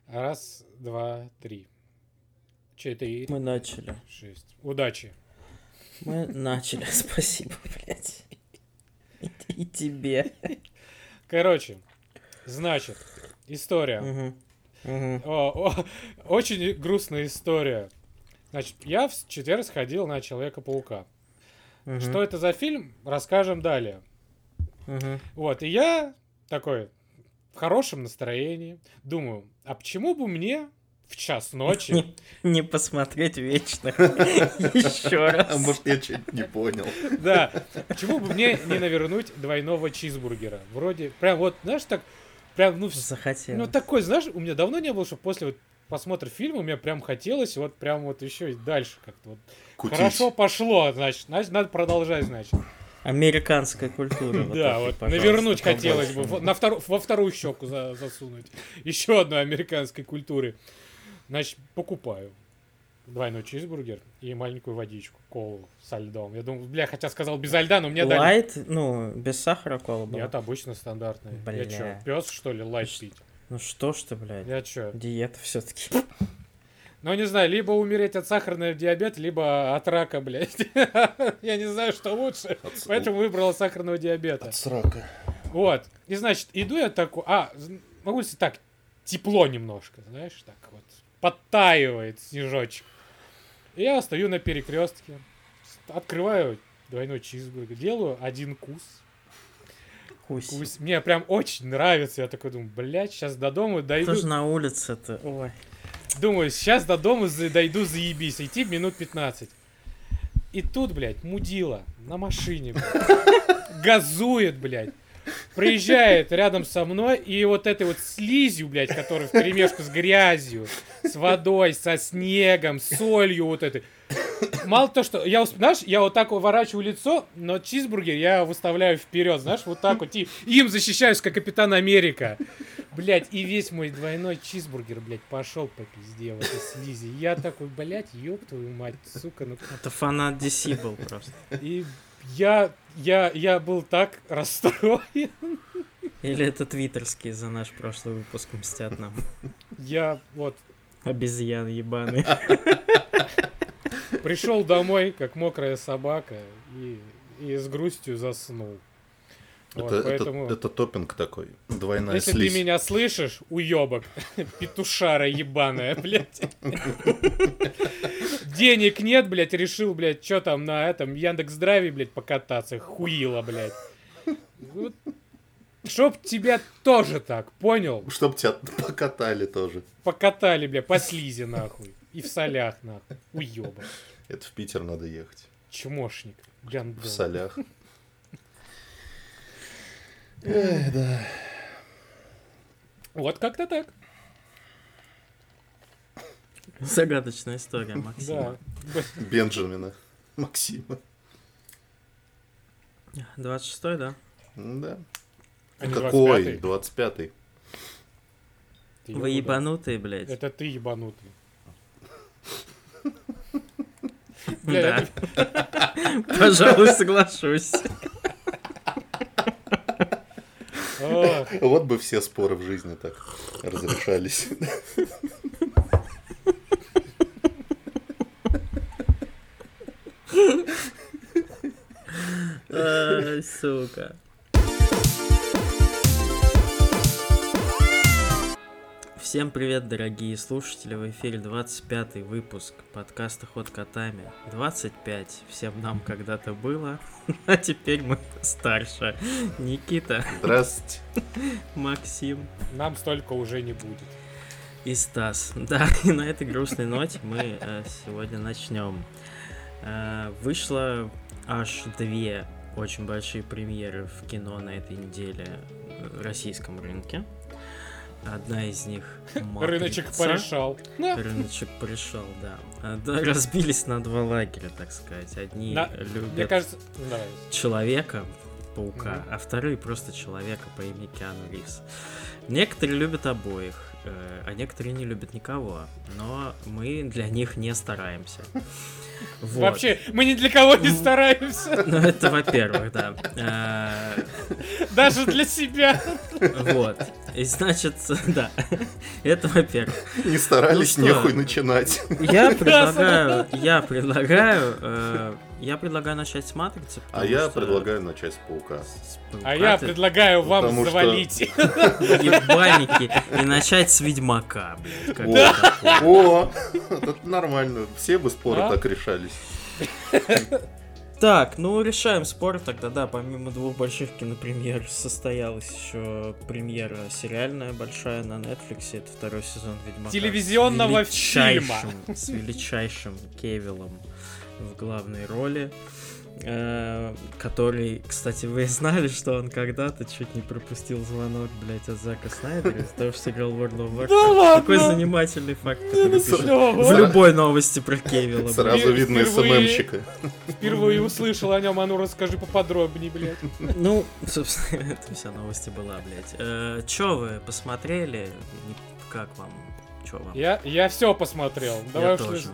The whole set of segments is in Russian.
Раз, два, три. 4. Мы начали. 6. Удачи. Мы начали. Спасибо, блядь. И тебе. Короче, значит, история. Очень грустная история. Значит, я в четверг сходил на Человека-паука. Что это за фильм, расскажем далее. Вот, и я такой в хорошем настроении. Думаю, а почему бы мне в час ночи не посмотреть вечно еще раз? А может, я что-нибудь не понял. Да, почему бы мне не навернуть двойного чизбургера? Вроде, прям вот, знаешь, так, прям, ну, захотел. Ну, такой, знаешь, у меня давно не было, что после вот просмотра фильма мне прям хотелось вот прям вот еще и дальше как-то вот. Кутить. Хорошо пошло, значит, надо продолжать, значит. Американская культура. Да, вот навернуть хотелось бы, во вторую щеку засунуть. Еще одной американской культуры. Значит, покупаю двойной чизбургер и маленькую водичку, колу со льдом. Я думаю, бля, хотя сказал без льда, но мне дали... Лайт? Ну, без сахара кола была? Нет, обычно стандартная. Бля. Я чё, пёс, что ли, лайт пить? Ну что ж ты, блядь. Я чё? Диета все-таки. Ну, не знаю, либо умереть от сахарного диабета, либо от рака, блядь. Я не знаю, что лучше, поэтому выбрал сахарного диабета. От срака. Вот. И, значит, иду я такой... могу сказать так, тепло немножко, знаешь, так вот. Подтаивает снежочек. И я стою на перекрестке, открываю двойной чизбургер, делаю один кус. Мне прям очень нравится. Я такой думаю, блядь, сейчас до дома дойду. Тоже на улице-то. Ой. Думаю, сейчас до дома дойду, заебись. Идти минут 15. И тут, блядь, мудила на машине, блядь, газует, блядь. Приезжает рядом со мной, и вот этой вот слизью, блядь, которая вперемешку с грязью, с водой, со снегом, с солью вот этой. Мало то, что знаешь, я вот так выворачиваю лицо, но чизбургер я выставляю вперед, знаешь, вот так вот, и им защищаюсь, как Капитан Америка. Блядь, и весь мой двойной чизбургер, блядь, пошел по пизде в этой слизи. Я такой, блядь, ёб твою мать, сука. Ну... Это фанат DC был просто. И я был так расстроен. Или это твиттерские за наш прошлый выпуск мстят нам. Я вот... Обезьян ебаный. Пришел домой, как мокрая собака, и с грустью заснул. Вот, поэтому... это топпинг такой, двойная Если слизь. ты меня слышишь, уебок, петушара ебаная, блядь. Денег нет, блядь, решил, блядь, что там на этом Яндекс.Драйве, блядь, покататься, хуило, блядь. Вот. Чтоб тебя тоже так, понял? Чтоб тебя покатали тоже. Покатали, блядь, по слизи, нахуй. И в солях, нахуй. Уебок. Это в Питер надо ехать. Чмошник. Гандон. В солях. Эх, да. Вот как-то так. Загадочная история Максима. Да. Бенджамина. Максима. 26-й, да? Да. А не Какой? 25-й? 25-й. Вы ебанутые, блядь. Это ты ебанутый. Да. Пожалуй, соглашусь. Вот бы все споры в жизни так разрешались. Ай, сука. Всем привет, дорогие слушатели, в эфире 25-й выпуск подкаста «Ход котами». 25 всем нам когда-то было, а теперь мы старше. Никита. Здравствуйте. Максим. Нам столько уже не будет. И Стас. Да, и на этой грустной ноте мы сегодня начнем. Вышло аж 2 очень большие премьеры в кино на этой неделе в российском рынке. Одна из них «Матрица». Рыночек порешал. Рыночек порешал, да. Разбились на 2 лагеря, так сказать. Одни любят Мне кажется, да. Человека-паука, а вторые просто человека по имени Киану Ривз. Некоторые любят обоих, а некоторые не любят никого. Но мы для них не стараемся. Вот. Вообще, мы ни для кого не стараемся. Ну, это во-первых, да. Даже для себя. Вот. И значит, да. Это во-первых. Не старались, Ну что? нехуй начинать. Я предлагаю начать с Матрицы. А потому я что предлагаю начать с Паука. с Паука А я ты предлагаю вам Потому что- завалить. ебальники и начать с Ведьмака, блядь. Как О, бы такое. О, это нормально. Все бы споры Да? так решались. Так, ну решаем спор тогда, да, помимо двух больших кинопремьер состоялась еще премьера сериальная большая на Netflix, это второй сезон Ведьмака. Телевизионного С величайшим Кевиллом в главной роли, который, кстати, вы знали, что он когда-то чуть не пропустил звонок, блядь, от Зака Снайдера из-за того, что сыграл в World of Warcraft. Да ладно? Такой занимательный факт, который пишут Всё, в любой новости про Кевилла. блядь. Сразу видно Впервые- СММщика. Впервые услышал о нем, а ну расскажи поподробнее, блядь. Ну, собственно, это вся новость и была, блядь. Чё вы посмотрели? Как вам? Чё вам? Я все посмотрел. Давай уж тоже.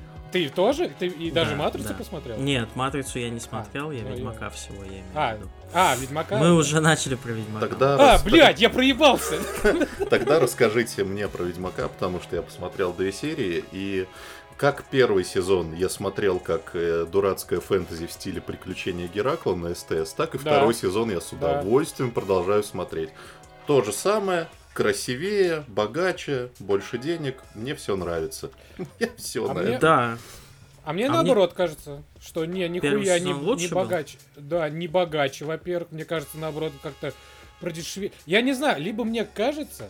Ты тоже? Ты и даже Да, Матрицу да. посмотрел? Нет, Матрицу я не смотрел, я ну, Ведьмака всего, я имею в А, виду. Ведьмака. Мы уже начали про Ведьмака. Тогда Блядь, я проебался. Тогда расскажите мне про Ведьмака, потому что я посмотрел 2 серии, и как первый сезон я смотрел как дурацкое фэнтези в стиле приключения Геракла на СТС, так и Да. второй сезон я с Да. удовольствием продолжаю смотреть. То же самое, красивее, богаче, больше денег, мне все нравится. Мне все А нравится. мне- Да, А мне А наоборот кажется, что нихуя Первый не, сезон лучше не был? богаче. Да, не богаче, во-первых. Мне кажется, наоборот, как-то продешевее. Я не знаю, либо мне кажется,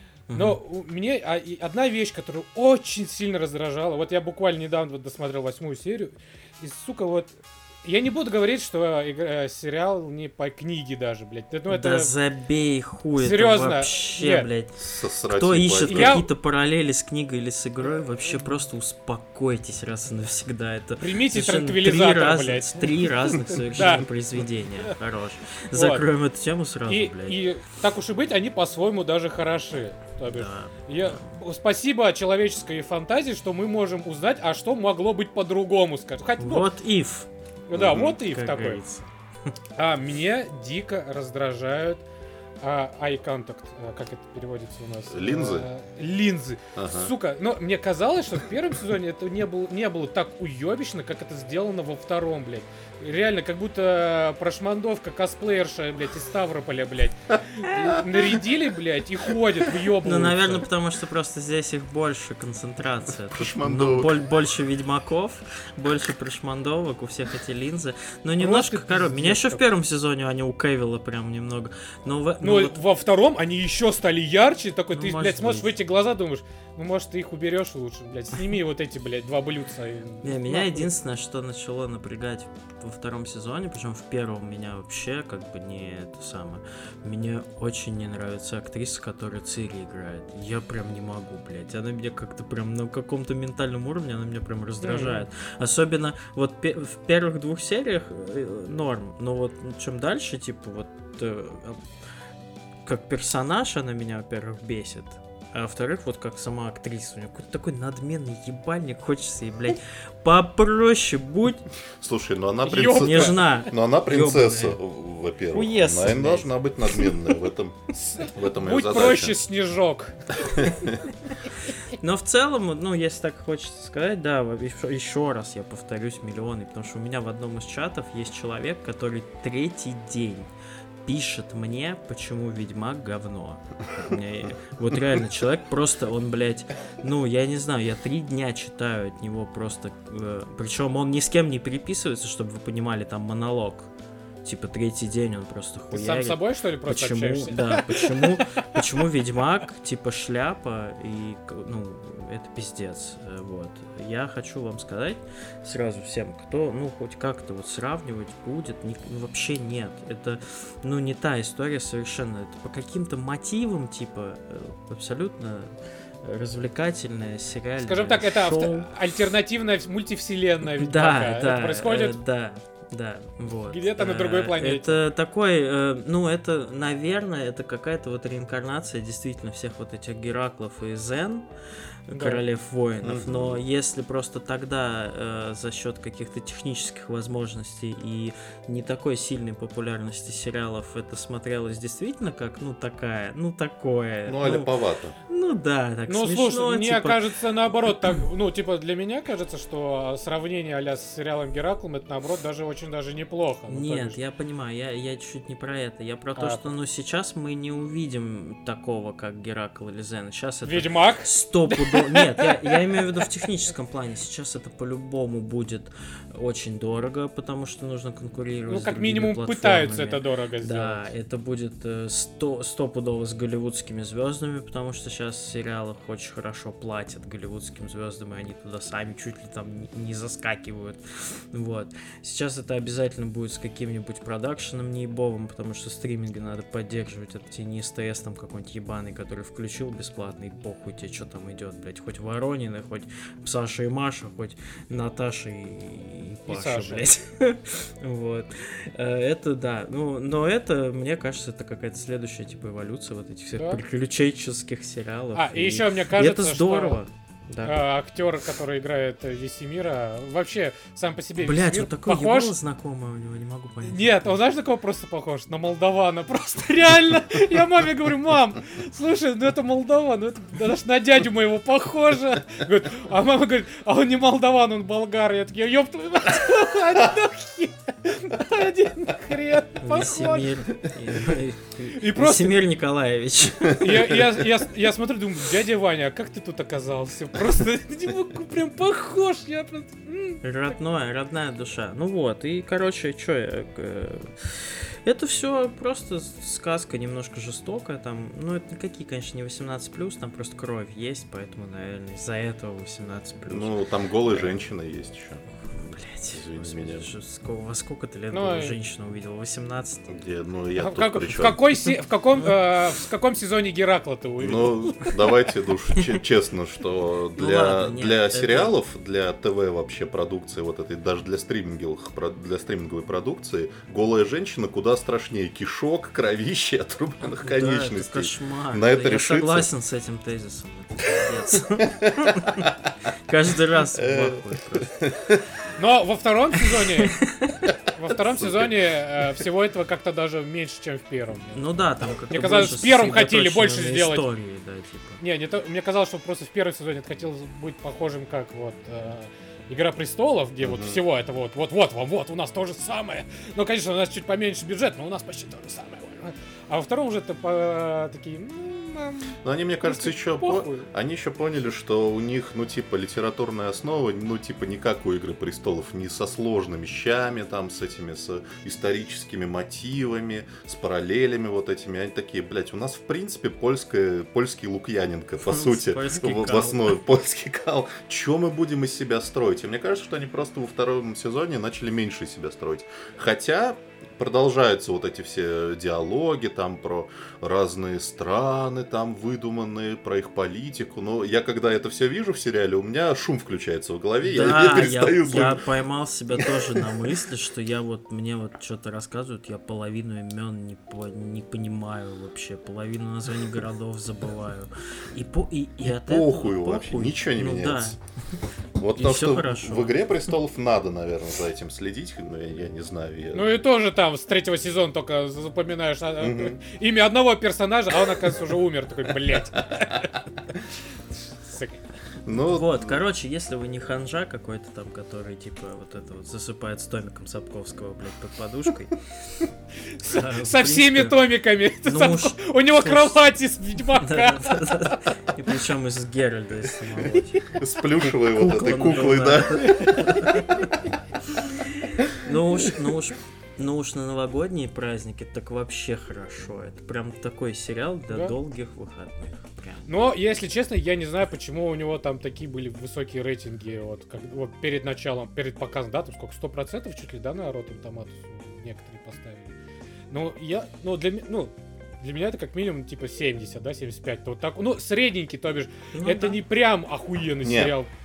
но мне одна вещь, которая очень сильно раздражала. Вот я буквально недавно вот досмотрел 8 серию. И, сука, вот... Я не буду говорить, что сериал не по книге даже, блядь. Ну, да это... забей хуй, Серьезно, это вообще, нет. блядь. Сосрать Кто ебать. ищет Я- какие-то параллели с книгой или с игрой, вообще просто успокойтесь раз и навсегда. Это Примите совершенно транквилизатор, блядь. три разных совершенно Да. произведения. Хорош. Закроем эту тему сразу, блядь. И так уж и быть, они по-своему даже хороши. То бишь, Да. Спасибо человеческой фантазии, что мы можем узнать, а что могло быть по-другому, скажем. Хотя, ну, Вот if. да, Мгм, вот и как такой. говорится. А меня дико раздражают eye contact, как это переводится у нас? Линзы? Линзы. Ага. Сука, но мне казалось, что в первом сезоне это не было так уебищно, как это сделано во втором, блядь. Реально, как будто прошмандовка косплеерша, блядь, из Ставрополя, блядь. Нарядили, блядь, и ходят, въебываются. Ну, наверное, потому что просто здесь их больше концентрация. Тут, Прошмандовок. больше ведьмаков, больше прошмандовок, у всех эти линзы. Ну, немножко, ты короче, меня пиздец еще в какой. первом сезоне они у Кевилла прям немного. Но, Ну, вот- во втором они еще стали ярче, такой, Ну, ты, может блядь, смотришь быть. в эти глаза, думаешь, ну, может, ты их уберешь лучше, блядь, сними вот эти, блядь, 2 блюдца. Не, меня Нахуй. единственное, что начало напрягать во втором сезоне, причем в первом меня вообще как бы не это самое. Мне очень не нравится актриса, которая Цири играет. Я прям не могу, блядь. Она меня как-то прям на каком-то ментальном уровне, она меня прям раздражает. Особенно вот в первых 2 сериях норм, но вот чем дальше, типа вот как персонаж она меня, во-первых, бесит. А во-вторых, вот как сама актриса, у нее какой-то такой надменный ебальник, хочется ей, блядь, попроще будь, Слушай, ну она Ёб- нежна. Но она принцесса, Ёбаная. во-первых. Уесса, Она и блядь. должна быть надменная в этом её Будь задача. проще, Снежок. Но в целом, ну, если так хочется сказать, да, еще раз я повторюсь миллионы, потому что у меня в одном из чатов есть человек, который 3-й день пишет мне, почему Ведьмак говно. Вот реально, человек просто, он, блядь, ну, я не знаю, я 3 дня читаю от него просто, причем он ни с кем не переписывается, чтобы вы понимали, там монолог. Типа 3-й день он просто Ты хуярит. сам с собой, что ли, просто Почему, общаешься? да, почему Ведьмак, типа, шляпа, и, ну, это пиздец, вот. Я хочу вам сказать сразу всем, кто, ну, хоть как-то вот сравнивать будет, ну, вообще нет. Это, ну, не та история совершенно. Это по каким-то мотивам, типа, абсолютно развлекательное сериальное Скажем так, это шоу. альтернативная мультивселенная Да, Ведьмака. да, Это происходит... да. Да, вот. Где-то на другой планете. Это такой, это, наверное, это какая-то вот реинкарнация действительно всех вот этих Гераклов и Зен, королев воинов, но если просто тогда за счет каких-то технических возможностей и не такой сильной популярности сериалов это смотрелось действительно как, такое. Аляповато. Да, так смешно. Слушай, мне кажется, наоборот, так, для меня кажется, что сравнение а-ля с сериалом Гераклом, это, наоборот, даже очень даже неплохо. Нет, я понимаю, я чуть-чуть не про это. Я про то, что, сейчас мы не увидим такого, как Геракл или Зен. Сейчас это... Ведьмак? Нет, я имею в виду в техническом плане. Сейчас это по-любому будет очень дорого, потому что нужно конкурировать с как другими минимум платформами. пытаются это дорого сделать. Да, это будет стопудово с голливудскими звездами, потому что сейчас в сериалах очень хорошо платят голливудским звездам, и они туда сами чуть ли там не заскакивают. Вот. Сейчас это обязательно будет с каким-нибудь продакшеном неебовым, потому что стриминги надо поддерживать. Это тебе не СТС там какой-нибудь ебаный, который включил бесплатно, и похуй тебе, что там идет, блять. Хоть Воронины, хоть Саша и Маша, хоть Наташа и Паша, блять. Вот. Это да. Но это, мне кажется, это какая-то следующая типа эволюция вот этих всех приключенческих сериалов. И еще мне кажется, это здорово. Да. Актер, который играет Весемира, вообще сам по себе Блять, Весемир вот такой похож... голос знакомый у него, не могу понять. Нет, он знаешь, на кого просто похож? На молдавана, просто реально. Я маме говорю: мам, слушай, это молдаван, это даже на дядю моего похоже. А мама говорит: а он не молдаван, он болгар. Я такие: ёб твою мать, один хрен похож. Весемир Николаевич. Я смотрю, думаю: дядя Ваня, а как ты тут оказался? Просто прям похож. Я просто... Родная душа. И, короче, это все просто сказка немножко жестокая. Там, это никакие, конечно, не 18+, там просто кровь есть, поэтому, наверное, из-за этого 18+. Там голые женщины есть еще. Блять, извини меня. Во сколько ты лет голую женщину увидел? 18? Я тут причем. В каком сезоне Геракла ты увидел? Давайте, честно, что для сериалов, для ТВ вообще продукции, вот этой, даже для стриминговой продукции, голая женщина куда страшнее кишок, кровищи, отрубленных конечностей. Это кошмар. На это я согласен с этим тезисом. Каждый раз Но во втором сезоне всего этого как-то даже меньше, чем в первом. Там как-то мне казалось, в первом хотели больше сделать. Истории, да, типа. Мне казалось, что просто в первом сезоне это хотелось быть похожим, как Игра престолов, где вот всего это вот у нас то же самое. Ну, конечно, у нас чуть поменьше бюджет, но у нас почти то же самое. А во втором уже такие... Но они, мне кажется, еще поняли, что у них, литературная основа, не как у «Игры престолов», не со сложными вещами, с историческими мотивами, с параллелями вот этими. Они такие: блять, у нас, в принципе, польский Лукьяненко, по сути, в основе польский кал. Че мы будем из себя строить? И мне кажется, что они просто во втором сезоне начали меньше из себя строить. Хотя продолжаются вот эти все диалоги про разные страны, выдуманные, про их политику. Но я, когда это все вижу в сериале, у меня шум включается в голове, я перестаю слушать. Я поймал себя тоже на мысли, что мне что-то рассказывают, я половину имен не понимаю вообще, половину названий городов забываю. И от этого вообще, ничего не меняется. Вот то, что хорошо. В «Игре престолов» надо, наверное, за этим следить, но я не знаю. И тоже с третьего сезона только запоминаешь имя одного персонажа, а он, оказывается, уже умер. Такой: блять. Короче, если вы не ханжа какой-то который, засыпает с томиком Сапковского, под подушкой. Со всеми томиками. У него кровать из Ведьмака. И причем из Геральда, из самого. С плюшевой вот этой куклой, да. Ну уж на новогодние праздники так вообще хорошо. Это прям такой сериал для долгих выходных. Прям. Но, если честно, я не знаю, почему у него там такие были высокие рейтинги перед началом, перед показом, да, там сколько, 100% чуть ли, да, на Rotten Tomatoes некоторые поставили. Для меня это как минимум 70, да, 75. То средненький, то бишь, это не прям охуенный сериал.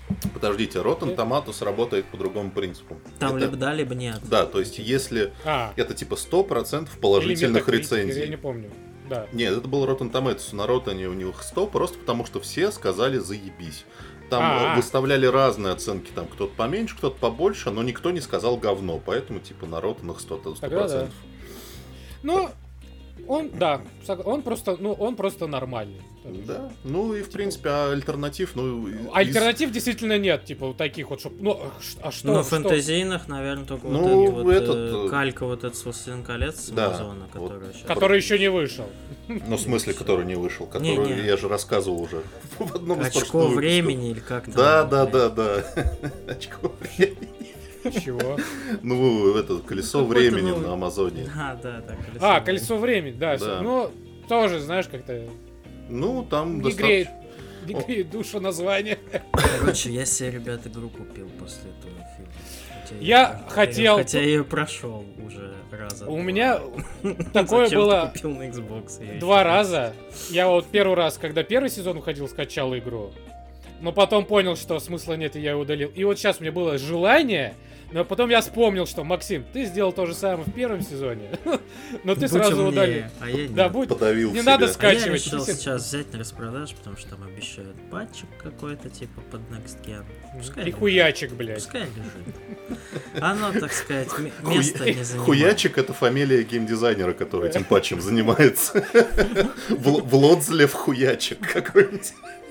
Подождите, Rotten Tomatoes работает по другому принципу. Там либо да, либо нет. Да, то есть если это типа 100% положительных рецензий. Я не помню. Да. Нет, это был Rotten Tomatoes. На Rotten у них 100, просто потому что все сказали заебись. Там выставляли разные оценки, там кто-то поменьше, кто-то побольше, но никто не сказал говно, поэтому типа на Rotten 100%. Да. Ну, он просто нормальный. Да, ну и в принципе альтернатив, Альтернатив действительно нет, типа вот таких вот, что... Ну, фэнтезийных, наверное, только вот калька вот этот с «Властелин колец» с Амазона, который еще не вышел. Ну, в смысле, который не вышел, который я же рассказывал уже в одном из прошлых «Очко времени» или как-то. Да. «Очко времени». Чего? Ну, это «Колесо времени» на Амазоне. Да, «Колесо времени», да. Ну, тоже, знаешь, как-то... Ну, там не греет душу название. Короче, я себе, ребят, игру купил после этого фильма. Хотя я ее прошел уже раза. У меня такое было купил на Xbox, 2 раза. Я вот первый раз, когда первый сезон уходил, скачал игру. Но потом понял, что смысла нет, и я его удалил. И вот сейчас у меня было желание, но потом я вспомнил, что, Максим, ты сделал то же самое в первом сезоне, но ты сразу удалил. А я да, подавил не себя. надо скачивать. Я решил сейчас взять на распродаж, потому что там обещают патчик какой-то, типа, под Next Gen. И хуячик, блядь. Пускай лежит. Оно, так сказать, место не занимает. Хуячик — это фамилия геймдизайнера, который этим патчем занимается. Влодзлев Хуячик какой-нибудь.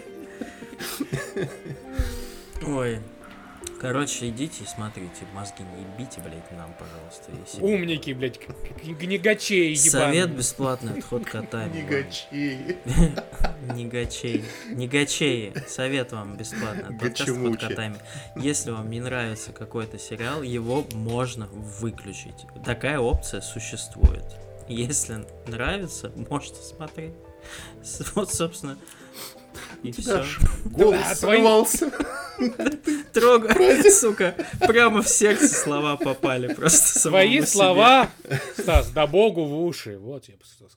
Ой. Короче, идите и смотрите, мозги не ебите, блядь, нам, пожалуйста. Умники, блядь, негачей ебаные. Совет бесплатный отход котами. Негачей. Совет вам бесплатный отход котами. Если вам не нравится какой-то сериал, его можно выключить. Такая опция существует. Если нравится, можете смотреть. Вот, собственно, и все. Голос сорвался. Трогай, сука. Прямо в сердце слова попали. Просто свои слова, Стас, да богу в уши. Вот я бы сказал.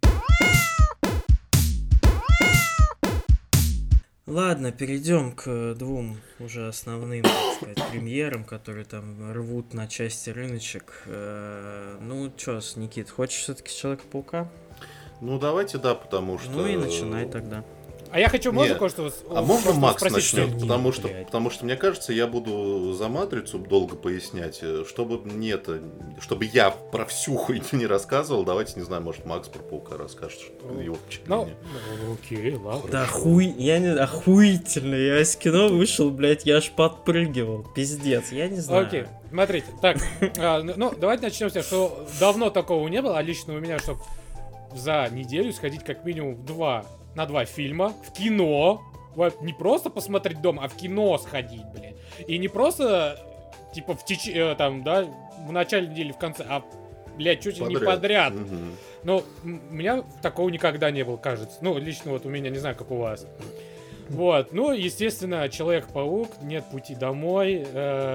Ладно, перейдем к двум уже основным, так сказать, премьерам, которые там рвут на части рыночек. Ну, чё, Никит, хочешь все-таки Человека-паука? Ну, давайте, да, потому что... Ну и начинай тогда. А я хочу, можно кое-что можно Макс начнет? Что? Потому что, мне кажется, я буду за «Матрицу» долго пояснять, чтобы я про всю хуйню не рассказывал. Давайте, не знаю, может, Макс про «Паука» расскажет, что его впечатление. Ну, окей, ладно. Да охуительно, я из кино вышел, блядь, я аж подпрыгивал, пиздец, я не знаю. Окей, смотрите, так, давайте начнем с того, что давно такого не было, а лично у меня, чтобы за неделю сходить как минимум на 2 фильма в кино. Не просто посмотреть дома, а в кино сходить, блядь. И не просто, типа, в начале недели, в конце, а, блядь, чуть ли не подряд. Угу. Но у меня такого никогда не было, кажется. Ну, лично вот у меня, не знаю, как у вас. Вот, ну, естественно, Человек-паук, «Нет пути домой».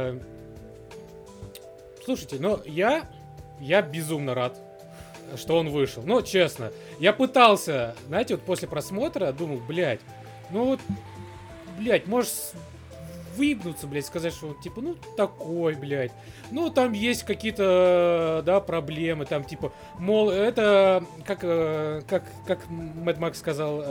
Слушайте, ну, я безумно рад, что он вышел. Ну, честно, я пытался, знаете, вот после просмотра думал, блядь, можешь выебнуться, блядь, сказать, что он, типа, ну, такой, блядь. Ну, там есть какие-то, да, проблемы, там, типа, мол, это, как Мэд Макс сказал,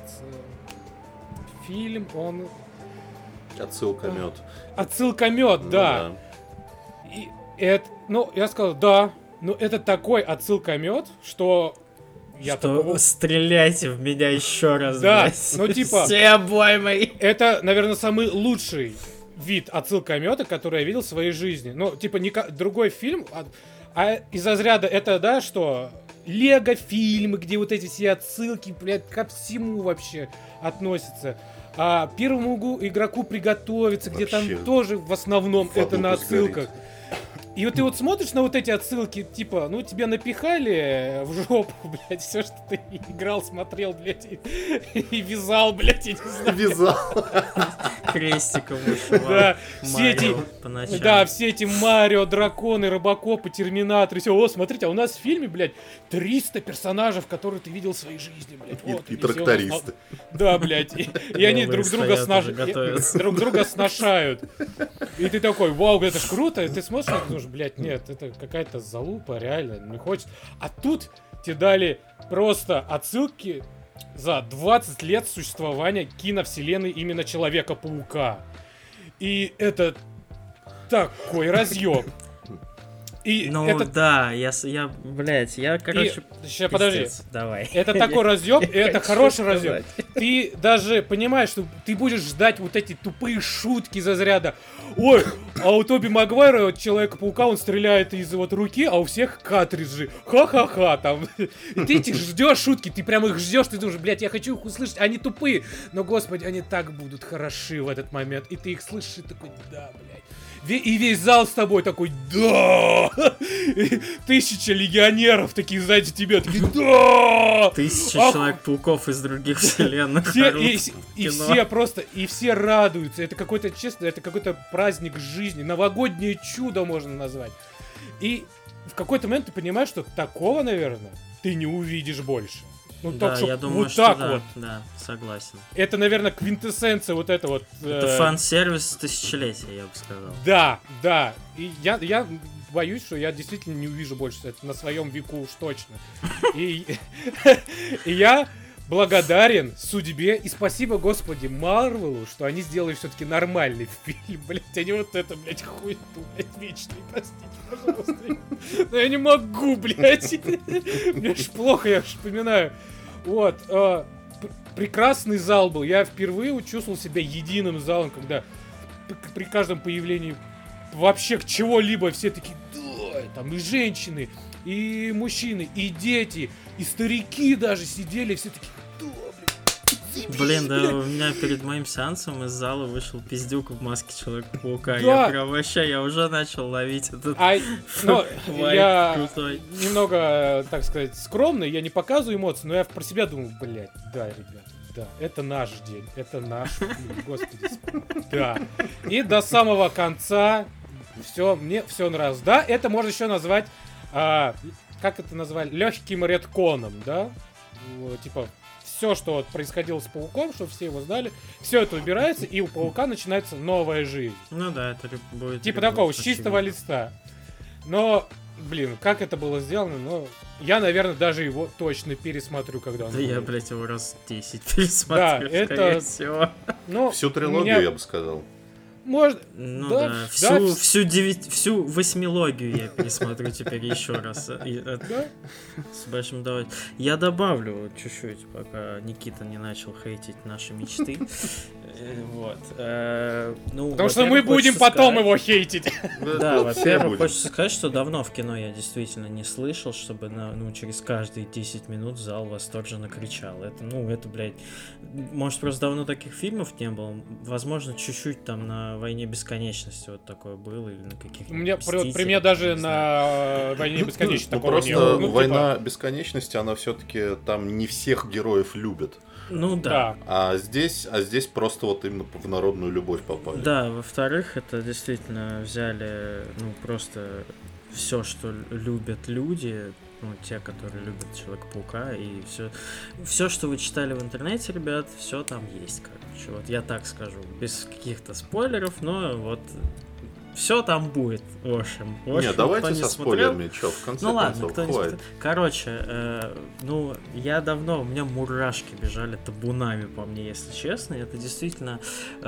фильм, он... Отсылка-мед. Отсылка-мед, да. И это, я сказал, да. Ну, это такой отсылка-мед, что... Стреляйте в меня еще раз, да, блядь. Ну, типа... Все обои мои. Это, наверное, самый лучший вид отсылка-меда, который я видел в своей жизни. Ну, типа, другой фильм, а из разряда это, да, что... Лего-фильмы, где вот эти все отсылки, блядь, ко всему вообще относятся. А первому игроку приготовиться, где там тоже в основном это на отсылках. И вот ты вот смотришь на вот эти отсылки, типа, ну тебя напихали в жопу, блядь, все, что ты играл, смотрел, блядь, и вязал, блядь, я не знаю. Вязал. Крестиком вышивал. Да, все эти, по ночам. да, все эти Марио, драконы, Робокопы, Терминаторы, все. О, смотрите, а у нас в фильме, блядь, 300 персонажей, которые ты видел в своей жизни, блядь. Вот, И они все у нас трактористы. Да, блядь. И они друг друга сношают. И ты такой, вау, это ж круто. И ты смотришь, и думаешь, блядь, нет, это какая-то залупа, реально, не хочется. А тут тебе дали просто отсылки за 20 лет существования киновселенной именно Человека-паука. И это такой разъеб. И Ну это... да, блядь, короче... Сейчас, подожди. Давай. Это такой разъеб, и это хороший разъеб. Ты даже понимаешь, что ты будешь ждать вот эти тупые шутки из разряда. Ой, а у Тоби Магуайра, Человека-паука, он стреляет из вот руки, а у всех картриджи. Ха-ха-ха, там. И ты этих ждешь шутки, ты прям их ждешь, ты думаешь, блядь, я хочу их услышать, они тупые. Но, господи, они так будут хороши в этот момент. И ты их слышишь, и такой, да, блядь. И весь зал с тобой такой, да! И 1000 легионеров такие сзади тебя, такие, да! 1000 Человек-пауков из других вселенных. И все просто, и все радуются. Это какой-то, честно, это какой-то праздник жизни. Новогоднее чудо можно назвать. И в какой-то момент ты понимаешь, что такого, наверное, ты не увидишь больше. Ну, да, так, я думаю, вот что так да, вот. да, согласен. Это, наверное, квинтэссенция вот это вот. Это фан-сервис тысячелетия, я бы сказал. Да, да. И я боюсь, что я действительно не увижу больше это на своем веку уж точно. И я благодарен судьбе и спасибо, Господи, Марвелу, что они сделали все-таки нормальный фильм, блять, они вот это, блять, хуйту, блять, вечный, простите, пожалуйста. Но я не могу, блять. Мне аж плохо, я аж вспоминаю. Вот, прекрасный зал был. Я впервые чувствовал себя единым залом, когда при каждом появлении вообще чего-либо все такие, да, там и женщины, и мужчины, и дети, и старики даже сидели, все такие, да, блин. Блин, да, у меня перед моим сеансом из зала вышел пиздюк в маске Человека-паука. Да. Я прям вообще, я уже начал ловить этот Я крутой. немного, так сказать, скромный, я не показываю эмоции, но я про себя думаю, блядь, да, ребята, да, это наш день, это наш фильм, господи, да. И до самого конца мне все нравилось. Да, это можно еще назвать, как это назвали, легким редконом, да, типа, все, что вот происходило с Пауком, что все его знали, все это убирается, и у Паука начинается новая жизнь. Ну да, это будет... Типа такого, с чистого листа. Но, блин, как это было сделано, ну, я, наверное, даже его точно пересмотрю, когда он Да будет. я, блядь, его раз 10 пересмотрю, да, скорее всего. Ну, всю трилогию, я бы сказал. Может, ну да, да, всю восьмилогию я пересмотрю теперь еще раз. С большим удовольствием. Я добавлю чуть-чуть, пока Никита не начал хейтить наши мечты. Вот. Ну, потому что мы будем потом его хейтить. Да, во-первых, хочется сказать, что давно в кино я действительно не слышал, чтобы через каждые 10 минут зал восторженно кричал. Это, блядь, может, просто давно таких фильмов не было. Возможно, чуть-чуть там на «Войне бесконечности» вот такое было, или на каких-нибудь У меня при мне даже на «Войне бесконечности» такого не было. Просто «Война бесконечности», она все-таки там не всех героев любит. Ну да. А здесь просто вот именно в народную любовь попали. Да, во-вторых, это действительно взяли, просто все, что любят люди, те, которые любят Человека-паука, и все, что вы читали в интернете, ребят, все там есть, короче. Вот я так скажу, без каких-то спойлеров, но вот все там будет, в общем. Нет, давайте со спойлерами, что, в конце концов, хватит. Короче, я давно, у меня мурашки бежали табунами по мне, если честно. Это действительно,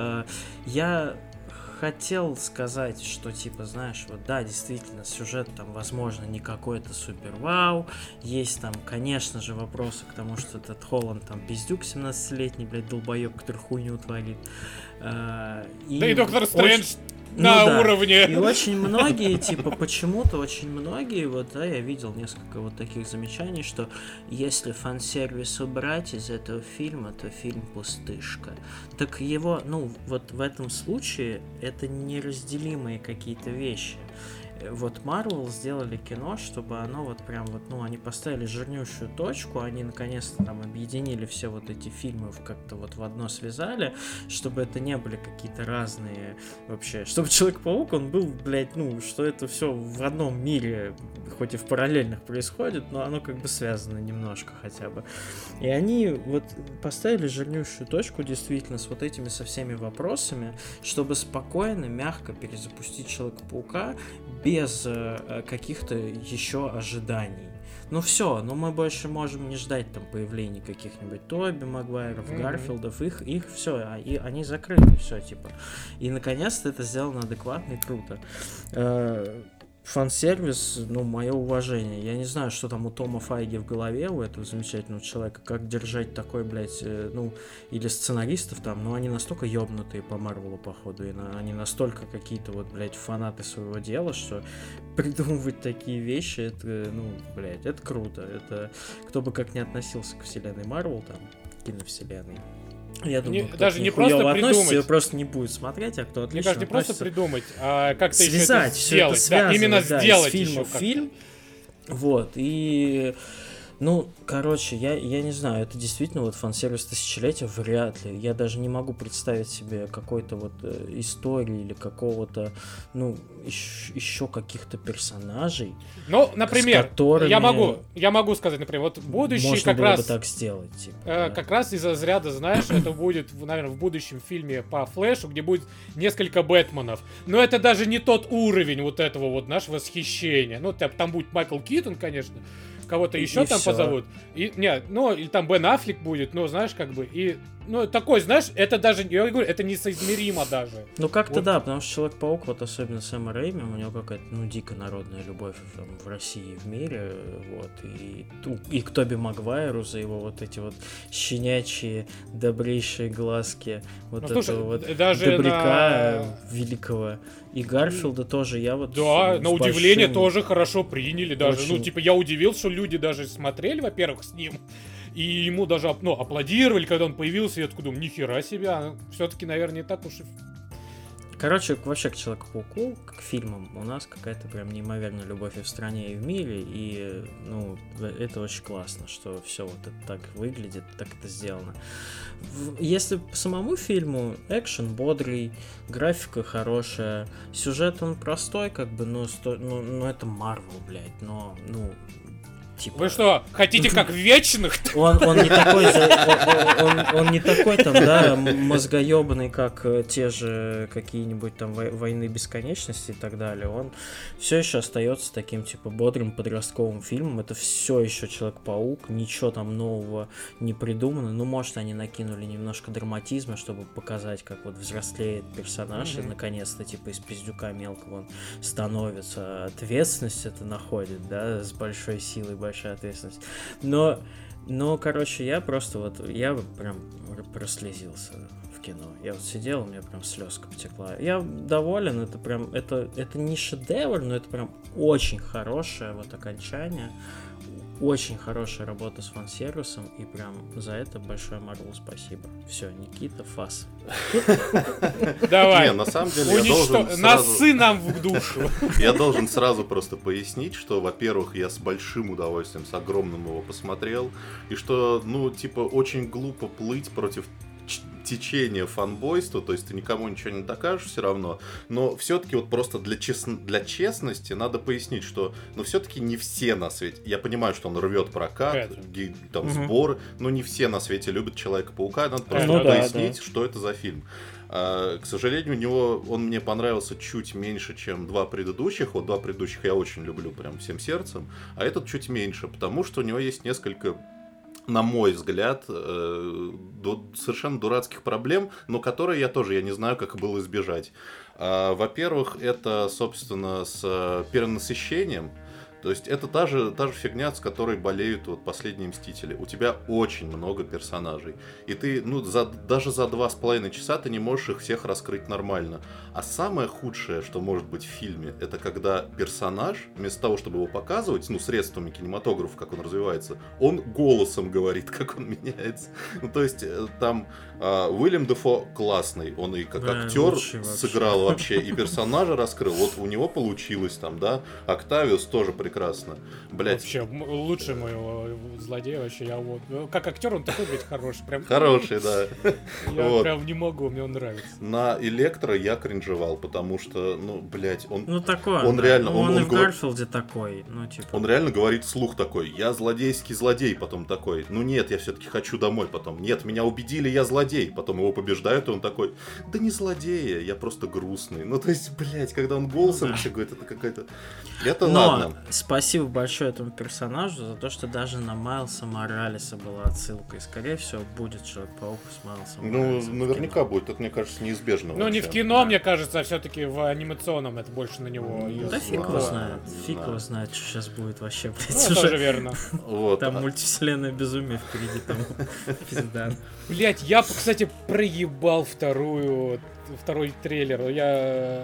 я хотел сказать, что, типа, знаешь, вот да, действительно, сюжет там, возможно, не какой-то супер-вау. Есть там, конечно же, вопросы к тому, что этот Холланд там пиздюк 17-летний, блядь, долбоёб, который хуйню творит. Да и Доктор Стрэндж на уровне. И очень многие, типа, почему-то очень многие, вот, да, я видел несколько вот таких замечаний, что если фан-сервис убрать из этого фильма, то фильм пустышка. Так его, вот в этом случае это неразделимые какие-то вещи. вот Marvel сделали кино, чтобы оно вот прям вот, ну, они поставили жирнющую точку, они наконец-то там объединили все вот эти фильмы как-то вот в одно связали, чтобы это не были какие-то разные вообще, чтобы Человек-паук, он был, блядь, ну, что это все в одном мире, хоть и в параллельных происходит, но оно как бы связано немножко хотя бы. И они вот поставили жирнющую точку действительно с вот этими со всеми вопросами, чтобы спокойно, мягко перезапустить Человека-паука без каких-то еще ожиданий. Ну все, ну мы больше можем не ждать там появлений каких-нибудь Тоби Магуайров, Гарфилдов, их все, и они закрыли все, типа. И наконец-то это сделано адекватно и круто. Фан-сервис, ну, мое уважение. Я не знаю, что там у Тома Файги в голове, у этого замечательного человека, как держать такой, блядь, ну, или сценаристов там, но они настолько ёбнутые по Марвелу, походу, и они настолько какие-то вот, блядь, фанаты своего дела, что придумывать такие вещи, это, ну, блядь, это круто. Это кто бы как ни относился к вселенной Марвел, там, киновселенной. Я думаю, кто даже не просто придумать, просто не будет смотреть, а кто отлично. Мне кажется, не просто придумать, а как-то связать, еще это сделать. Да, именно да, сделать из фильма в фильм. Вот, и... Ну, короче, я не знаю, это действительно вот фан-сервис тысячелетия, вряд ли. Я даже не могу представить себе какой-то вот истории или какого-то, ну, еще каких-то персонажей. Ну, например, которыми я могу сказать, например, вот будущий можно как было раз... бы так сделать, типа, как раз из разряда, знаешь, это будет, наверное, в будущем фильме по Флэшу, где будет несколько Бэтменов. Но это даже не тот уровень вот этого вот нашего восхищения. Ну, там будет Майкл Китон, конечно, кого-то еще там всё. позовут. И, нет, ну, или там Бен Аффлек будет, ну, знаешь, как бы, и, ну, такой, знаешь, это даже, я говорю, это несоизмеримо даже. Ну, как-то вот. Да, потому что Человек-паук, вот особенно Сэма Рэйми, у него какая-то, ну, дико народная любовь там, в России и в мире, вот, и к Тоби Магуайру за его вот эти вот щенячьи, добрейшие глазки, вот Ну, этого слушай, вот даже добряка великого. И Гарфилда тоже, я вот... Да, на удивление большим... тоже хорошо приняли даже. Очень... Ну, типа, я удивился, что люди даже смотрели, во-первых, с ним. И ему даже, ну, аплодировали, когда он появился. Я такой думаю, нихера себе. Все-таки, наверное, не так уж и... Короче, вообще к Человеку-пауку, к фильмам, у нас какая-то прям неимоверная любовь и в стране, и в мире, и, ну, это очень классно, что все вот это так выглядит, так это сделано. Если по самому фильму, экшен бодрый, графика хорошая, сюжет он простой, как бы, ну это Марвел, блядь, но, ну... Типа... Вы что, хотите как в Вечных? Он не такой он не такой там, да, мозгоебанный, как те же какие-нибудь там Войны Бесконечности и так далее. Он все еще остается таким, типа, бодрым подростковым фильмом. Это все еще Человек-паук, ничего там нового не придумано. Ну, может, они накинули немножко драматизма, чтобы показать, как вот взрослеет персонаж, и наконец-то, типа, из пиздюка мелкого он становится, ответственность это находит, да, с большой силой, большая ответственность. Но, короче, я прям прослезился в кино. Я вот сидел, у меня прям слезка потекла. Я доволен, это прям, это не шедевр, но это прям очень хорошее вот окончание. Очень хорошая работа с фан-сервисом, и прям за это большое Марвел спасибо. Все, Никита, фас. Давай. Не, на самом деле, я должен сразу... Носы нам в душу. Я должен сразу просто пояснить, что, во-первых, я с большим удовольствием, с огромным его посмотрел, и что, ну, типа, очень глупо плыть против течение фанбойства, то есть ты никому ничего не докажешь все равно, но все-таки вот просто для честности надо пояснить, что, ну, все-таки не все на свете, я понимаю, что он рвет прокат, там, сборы, но не все на свете любят Человека-паука, надо просто пояснить, что это за фильм. К сожалению, он мне понравился чуть меньше, чем два предыдущих. Вот два предыдущих я очень люблю прям всем сердцем, а этот чуть меньше, потому что у него есть несколько, на мой взгляд, совершенно дурацких проблем, но которые я не знаю, как было избежать. Во-первых, это, собственно, с перенасыщением. То есть это та же фигня, с которой болеют вот последние Мстители. У тебя очень много персонажей. И ты, даже за 2,5 часа ты не можешь их всех раскрыть нормально. А самое худшее, что может быть в фильме, это когда персонаж, вместо того, чтобы его показывать, средствами кинематографа, как он развивается, он голосом говорит, как он меняется. То есть там Уильям Дефо классный. Он и как актер сыграл вообще, и персонажа раскрыл. Вот у него получилось там, да. Октавиус тоже прекрасно. Блять. Вообще, лучший моего злодея вообще. Я вот. Как актер он такой, блядь, хороший. Прям. Хороший, да. Я прям не могу, мне он нравится. На Электро я кринжевал, потому что, он... такой он реально... Он и в Гарфилде такой, типа... Он реально говорит вслух такой: я злодейский злодей, потом такой: нет, я все-таки хочу домой, потом: нет, меня убедили, я злодей, потом его побеждают, и он такой: да не злодея, я просто грустный. То есть, когда он голосом еще говорит, это какая-то... Это ладно. Спасибо большое этому персонажу за то, что даже на Майлса Моралеса была отсылка, и скорее всего будет Человек-паук с Майлсом Моралесом. Наверняка будет, это, мне кажется, неизбежно. Не в кино, мне кажется, а все-таки в анимационном это больше на него. Да фиг его знает. Фиг его знает, что сейчас будет вообще, блядь. Тоже верно. Там мультивселенная безумие впереди, там пизда. Блять, я, кстати, проебал второй трейлер. Я,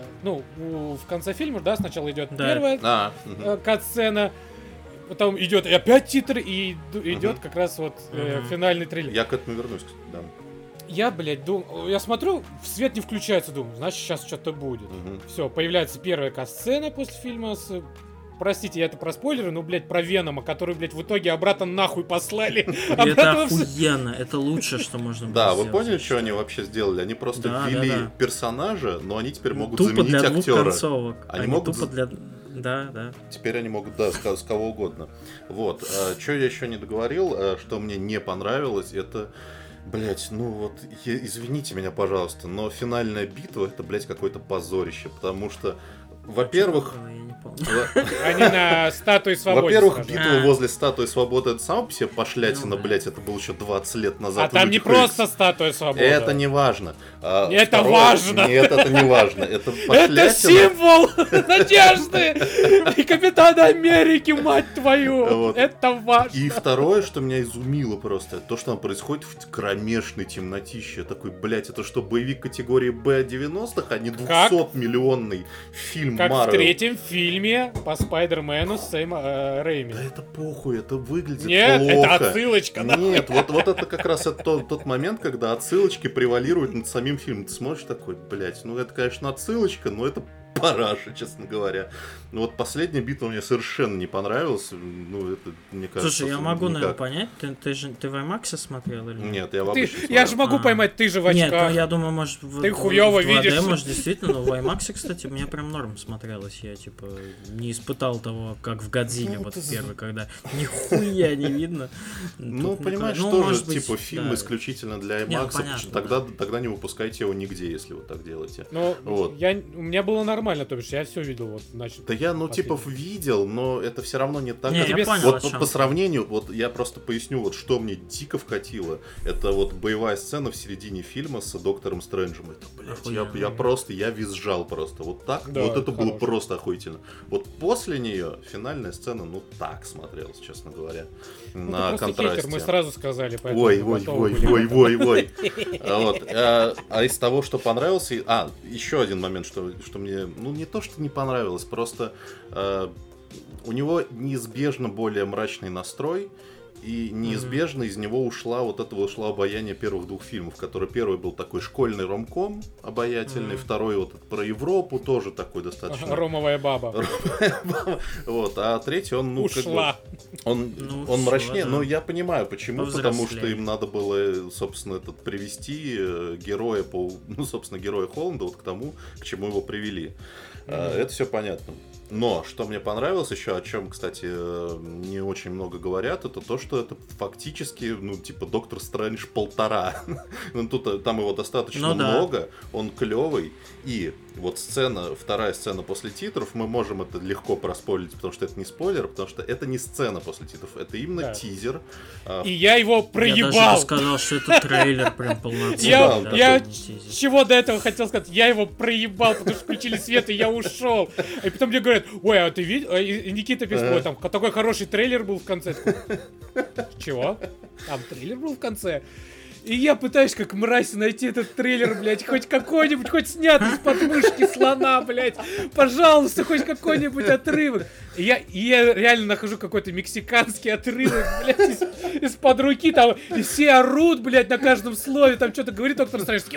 в конце фильма, да, сначала идет первая кат-сцена, потом идет опять титр, и идет как раз вот финальный трейлер. Я к этому вернусь, кстати, да. Я, блядь, думаю, я смотрю, свет не включается, думаю, значит, сейчас что-то будет. Все, появляется первая кат-сцена после фильма с... Простите, я это про спойлеры, про Венома, который, блядь, в итоге обратно нахуй послали. Это охуенно, это лучшее, что можно было сделать. Да, вы поняли, что они вообще сделали? Они просто ввели персонажа, но они теперь могут заменить актера. Они могут... Да. Теперь они могут, с кого угодно. Вот. Что я еще не договорил, что мне не понравилось, это... Блять, извините меня, пожалуйста, но финальная битва — это, блять, какое-то позорище, потому что, во-первых... Они на статуе свободы. Во-первых, битва возле статуи свободы — это сама по себе пошлятина, блять, это было еще 20 лет назад. А там не просто статуя свободы. Это не важно. Это важно. Нет, это не важно. Это пошлятина. Это символ надежды и Капитана Америки, мать твою. Это важно. И второе, что меня изумило просто, то, что там происходит в кромешной темнотище. Я такой: блять, это что, боевик категории Б 90-х, а не 200-миллионный фильм Марвел? Как в третьем фильме по Спайдермену с Сэм Рэйми. Да это похуй, это выглядит Нет, плохо. это отсылочка. Нет, вот это как раз тот момент, когда отсылочки превалируют над самим фильмом. Ты смотришь такой: блять, это, конечно, отсылочка, но это параша, честно говоря. Вот последняя битва мне совершенно не понравилась. Это, мне кажется... Слушай, я могу, наверное, понять. Ты в IMAX смотрел или нет? Нет, я в обычном Я же могу поймать, ты же в очках. Нет, я думаю, может, ты хуёво видишь. Может, действительно, но в IMAX, кстати, мне прям норм смотрелось. Я, не испытал того, как в Годзилле, вот в первый, когда нихуя не видно. Понимаешь, тоже, фильм исключительно для IMAX. Тогда не выпускайте его нигде, если вы так делаете. У меня было нормально, то бишь я все видел, значит. Да я, видел, но это все равно не так. По сравнению, я просто поясню, что мне дико вкатило. Это боевая сцена в середине фильма с Доктором Стрэнджем. Это, блядь, я визжал просто. Вот так, да, это было просто охуительно. Вот после нее финальная сцена, так смотрелась, честно говоря. На контрасте. Хейтер, мы сразу сказали. Ой. А из того, что понравилось... еще один момент, что мне, не то, что не понравилось, просто у него неизбежно более мрачный настрой, и неизбежно из него ушло обаяние первых двух фильмов, который первый был такой школьный ромком обаятельный, второй про Европу тоже такой достаточно... Ромовая баба. А третий он, ушла. Он мрачнее, но я понимаю, почему, потому что им надо было, собственно, привести героя героя Холланда к тому, к чему его привели. Это все понятно. Но, что мне понравилось еще, о чем, кстати, не очень много говорят, это то, что это фактически, Доктор Стрэндж 1,5. Там его достаточно много, он клевый. И вторая сцена после титров, мы можем это легко проспойлерить, потому что это не спойлер, потому что это не сцена после титров, это именно тизер. И я его проебал! Я даже сказал, что это трейлер прям полноценный. Я чего до этого хотел сказать? Я его проебал, потому что включили свет, и я ушел. И потом мне говорят: говорят, ой, а ты видел? И Никита пишет, ой, там такой хороший трейлер был в конце. Чего? Там трейлер был в конце. И я пытаюсь как мразь найти этот трейлер, блядь, хоть какой-нибудь, хоть снятый из подмышки слона, блядь. Пожалуйста, хоть какой-нибудь отрывок. И я реально нахожу какой-то мексиканский отрывок, блядь, из-под руки, там, и все орут, блядь, на каждом слове, там что-то говорит Доктор Стрэндж, такие,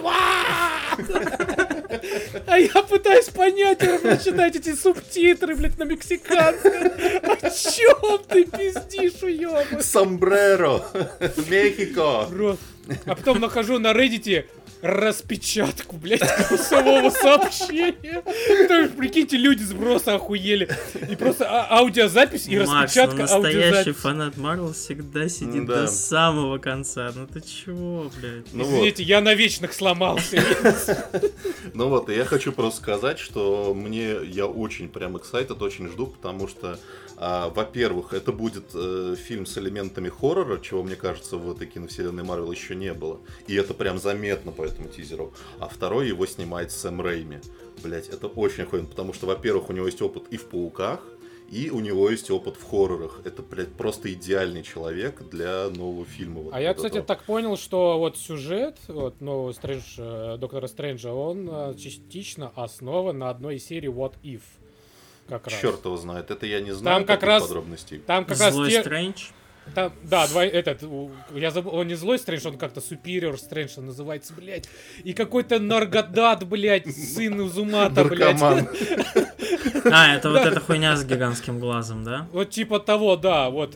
а я пытаюсь понять, прочитать эти субтитры, блядь, на мексиканском. О чем ты пиздишь, уёбок? Сомбреро, Мехико. А потом нахожу на Reddit распечатку, блядь, голосового сообщения. Потому что, прикиньте, люди с Броса охуели. И просто аудиозапись и распечатка Макс, настоящий аудиозапись. фанат Марвел всегда сидит до самого конца. Ну ты чего, блядь? Извините, я на вечных сломался. Ну вот, и я хочу просто сказать, что я очень прям excited, очень жду, потому что, во-первых, это будет фильм с элементами хоррора, чего, мне кажется, в этой киновселенной Марвел еще не было. И это прям заметно по этому тизеру. А второй, его снимает Сэм Рэйми. Блять, это очень охуенно, потому что, во-первых, у него есть опыт и в «Пауках», и у него есть опыт в хоррорах. Это, блядь, просто идеальный человек для нового фильма. Вот я, кстати, так понял, что вот сюжет вот, нового Доктора Стрэнджа, он частично основан на одной из серий What If. Черт его знает, это я не знаю подробностей. Там как раз Злой Стрэндж? Там, да, я забыл, он не злой Стрэндж, он как-то Superior Стрэндж, он называется, блядь. И какой-то Наргадат, блядь, сын Узумата, блядь. Это вот эта хуйня с гигантским глазом, да? Вот типа того, да, вот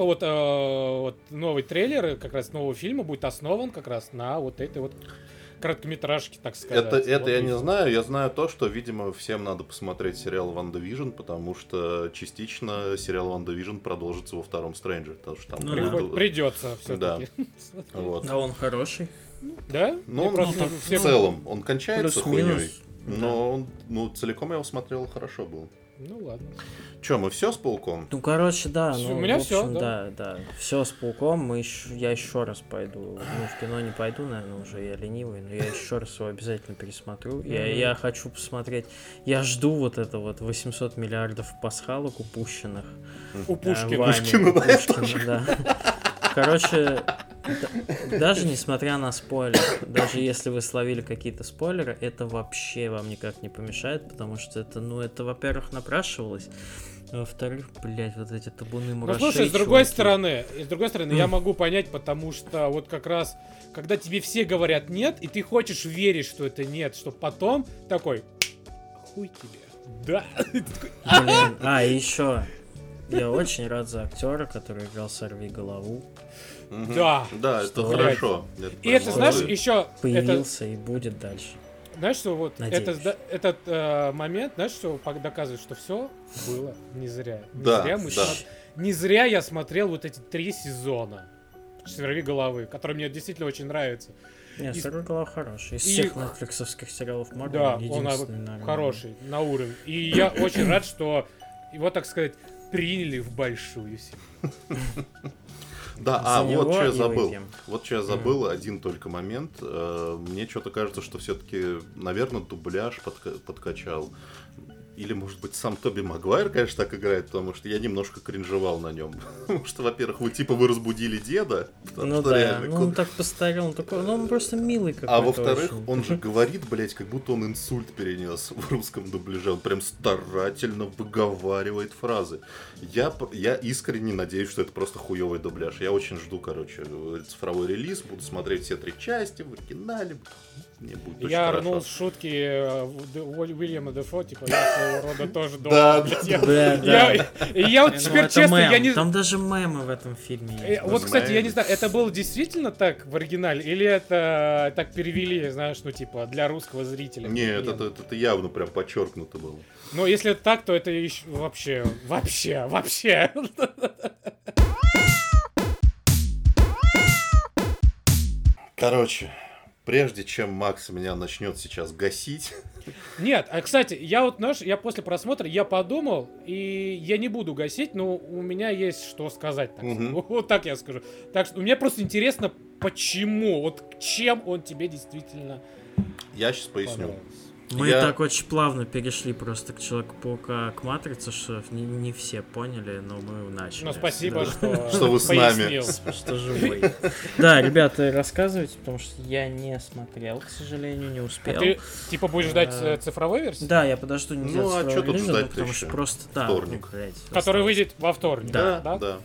новый трейлер как раз нового фильма будет основан как раз на вот этой вот короткометражки, так сказать. Это я не знаю. Я знаю то, что, видимо, всем надо посмотреть сериал «Ванда Вижн», потому что частично сериал «Ванда Вижн» продолжится во втором «Стрэнджа». Придется все-таки. Да. Вот. А он хороший. Да? Ну, в целом, он кончается хуйней. Но он, целиком я его смотрел, хорошо был. Ну ладно. Че, мы все с «Пауком»? Ну, короче, да. У меня все, да. Все с «Пауком». Я еще раз пойду. В кино не пойду, наверное, уже я ленивый, но я еще раз его обязательно пересмотрю. Я хочу посмотреть. Я жду вот это вот 800 миллиардов пасхалок упущенных. У Пушкина. Пушкина, да. Короче, даже несмотря на спойлер, даже если вы словили какие-то спойлеры, это вообще вам никак не помешает, потому что это, во-первых, напрашивалось, а во-вторых, блять, вот эти табуны мурашей. Ну, слушай, с другой стороны, я могу понять, потому что вот как раз, когда тебе все говорят нет, и ты хочешь верить, что это нет, что потом такой, хуй тебе, да. Блин, и еще... Я очень рад за актера, который играл «Сорвиголову». Да. Да, это хорошо. И это, знаешь, еще... Появился и будет дальше. Знаешь, что вот этот момент, знаешь, что доказывает, что все было не зря. Не зря я смотрел вот эти 3 сезона «Сорвиголовы», которые мне действительно очень нравятся. Нет, «Сорвиголова» хороший. Из всех нетфликсовских сериалов Марвел единственный, он хороший, на уровне. И я очень рад, что его, так сказать, приняли в большую семью. Да, вот что я забыл. Вот что я забыл, один только момент. Мне что-то кажется, что все-таки, наверное, дубляж подкачал. Или, может быть, сам Тоби Магуайр, конечно, так играет, потому что я немножко кринжевал на нем. Потому что, во-первых, вы разбудили деда. Ну да, он так постарел, он такой, он просто милый какой-то. А во-вторых, он же говорит, блять, как будто он инсульт перенес в русском дубляже. Он прям старательно выговаривает фразы. Я искренне надеюсь, что это просто хуёвый дубляж. Я очень жду, цифровой релиз, буду смотреть все 3 части в оригинале. Мне будет очень я хорошо. орнул шутки Уильяма Дефо, типа, я своего рода тоже думал. Да. Я вот теперь честно, я не... Там даже мемы в этом фильме есть. Вот, кстати, я не знаю, это было действительно так в оригинале, или это так перевели, знаешь, для русского зрителя? Нет, это явно прям подчеркнуто было. Но если это так, то это еще вообще. Короче, прежде чем Макс меня начнет сейчас гасить... Нет, кстати, я после просмотра, я подумал, и я не буду гасить, но у меня есть что сказать. Вот так я скажу. Так что мне просто интересно, почему, вот чем он тебе действительно Я сейчас поясню. Мы так очень плавно перешли просто к Человеку-паука, к Матрице, что не все поняли, но мы начали. Ну, спасибо, что вы с нами. Что живой. Да, ребята, рассказывайте, потому что я не смотрел, к сожалению, не успел. Ты, типа, будешь ждать цифровой версии? Да, я подожду неделю Ну, а что тут ждать потому что просто, да. Вторник. Который выйдет во вторник. Да.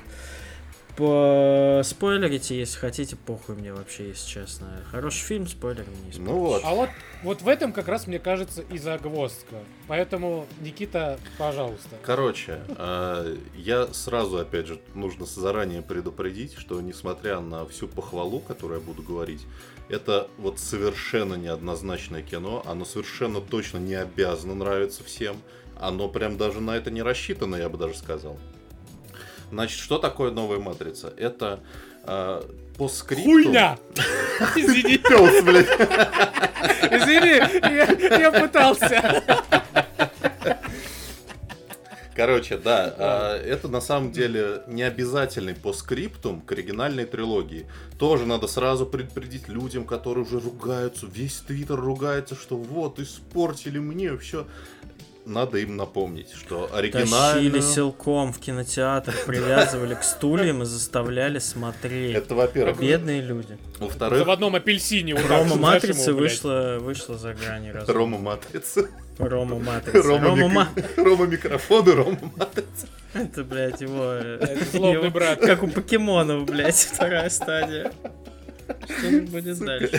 Спойлерите, если хотите, похуй мне вообще, если честно. Хороший фильм, спойлер не используйте. Ну вот. А вот в этом как раз, мне кажется, и загвоздка. Поэтому, Никита, пожалуйста. Короче, я сразу, опять же, нужно заранее предупредить, что несмотря на всю похвалу, которую я буду говорить, это вот совершенно неоднозначное кино, оно совершенно точно не обязано нравиться всем, оно прям даже на это не рассчитано, я бы даже сказал. Значит, что такое новая матрица? Это по скрипту... Хуйня! Извини. Пёс, блядь. Извини, я пытался. Короче, да, это на самом деле не обязательный постскриптум к оригинальной трилогии. Тоже надо сразу предупредить людям, которые уже ругаются, весь твиттер ругается, что вот, испортили мне все. Надо им напомнить, что оригинальную... Тащили силком в кинотеатр, привязывали к стульям и заставляли смотреть. Это, во-первых. Бедные люди. Во-вторых... В одном апельсине. Рома Матрицы вышла за грани разума. Рома Матрица. Рома Матрица. Рома микрофон и Рома Матрица. Это, блядь, его... Злобный брат. Как у покемонов, блядь, вторая стадия. Что будет дальше?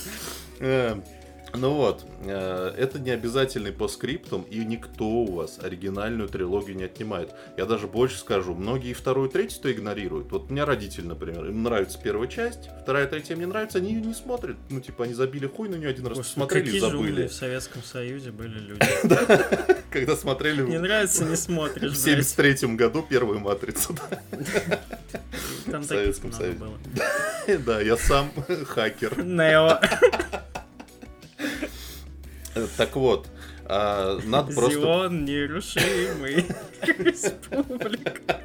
Ну вот, это не обязательный постскриптум, и никто у вас оригинальную трилогию не отнимает. Я даже больше скажу, многие вторую и третью-то игнорируют. Вот у меня родители, например, им нравится первая часть, вторая и третья им не нравится, они ее не смотрят. Ну, типа, они забили хуй на нее один раз, посмотрели и забыли. Какие в Советском Союзе были люди. Когда смотрели... Не нравится, не смотришь, в 73-м году первую «Матрицу», да. Там в Советском Союзе было. Да, я сам хакер. Нео. Так вот, надо просто... Зион нерушимый. Республика.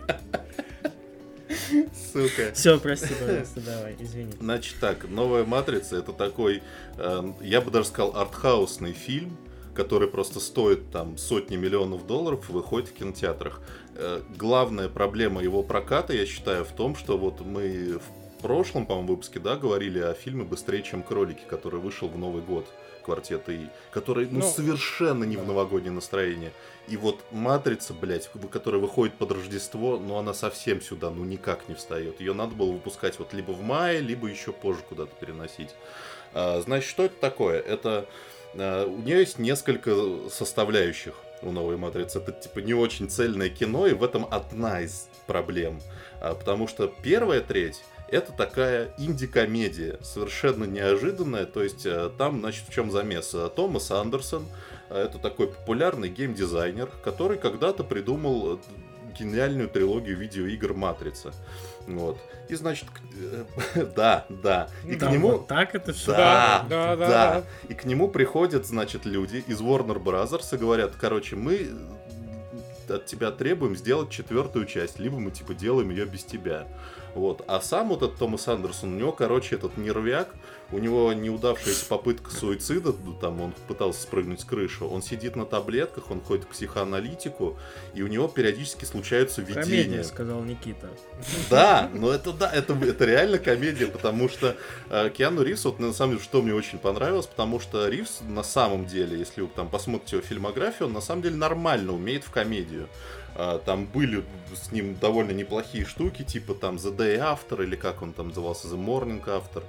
Сука. Все, прости, пожалуйста, давай, извини. Значит так, «Новая матрица» — это такой, я бы даже сказал, артхаусный фильм, который просто стоит там сотни миллионов долларов и выходит в кинотеатрах. Главная проблема его проката, я считаю, в том, что вот мы в прошлом, по-моему, выпуске, да, говорили о фильме «Быстрее, чем кролики», который вышел в Новый год. Квартета И, который, совершенно не в новогоднее настроение. И вот «Матрица», блядь, которая выходит под Рождество, она совсем сюда, никак не встает. Ее надо было выпускать вот либо в мае, либо еще позже куда-то переносить. Значит, что это такое? Это... у нее есть несколько составляющих у «Новой матрицы». Это, типа, не очень цельное кино, и в этом одна из проблем. Потому что первая треть — это такая инди-комедия, совершенно неожиданная. То есть там, значит, в чем замес? Томас Андерсон, это такой популярный геймдизайнер, который когда-то придумал гениальную трилогию видеоигр «Матрица». Вот. И, значит, да. И к нему... Вот так это все. Да. И к нему приходят, значит, люди из Warner Brothers и говорят, короче, мы от тебя требуем сделать 4-ю часть, либо мы, типа, делаем ее без тебя. Вот. А сам вот этот Томас Андерсон, у него, короче, этот нервяк, у него неудавшаяся попытка суицида, там он пытался спрыгнуть с крыши, он сидит на таблетках, он ходит к психоаналитику, и у него периодически случаются видения. Комедия, сказал Никита. Да, но это реально комедия, потому что Киану Ривз, вот на самом деле, что мне очень понравилось, потому что Ривз на самом деле, если вы там посмотрите его фильмографию, он на самом деле нормально умеет в комедию. Там были с ним довольно неплохие штуки, типа там The Day After, или как он там назывался, The Morning After,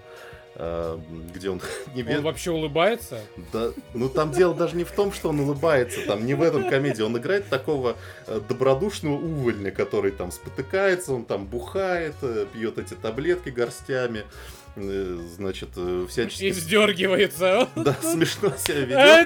где он... Он вообще улыбается? Да, там дело даже не в том, что он улыбается, там не в этом комедии, он играет такого добродушного увольня, который там спотыкается, он там бухает, пьет эти таблетки горстями, значит, всячески... И вздергивается. Да, смешно себя ведет.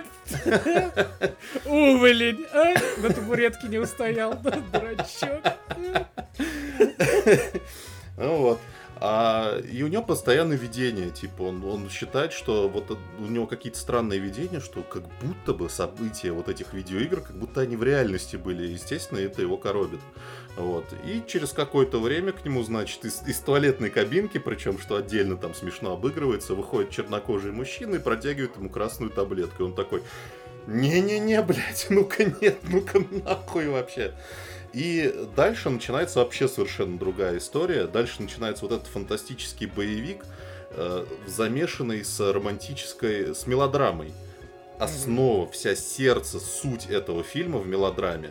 Уволень, на табуретке не устоял, дурачок. Ну вот. И у него постоянное видение, типа, он считает, что вот у него какие-то странные видения, что как будто бы события вот этих видеоигр, как будто они в реальности были, естественно, это его коробит. Вот. И через какое-то время к нему, значит, из туалетной кабинки, причем, что отдельно там смешно обыгрывается, выходит чернокожий мужчина и протягивает ему красную таблетку. И он такой: не-не-не, блядь, ну-ка нет, ну-ка нахуй вообще. И дальше начинается вообще совершенно другая история. Дальше начинается вот этот фантастический боевик, замешанный с романтической, с мелодрамой. Основа, вся сердце, суть этого фильма в мелодраме.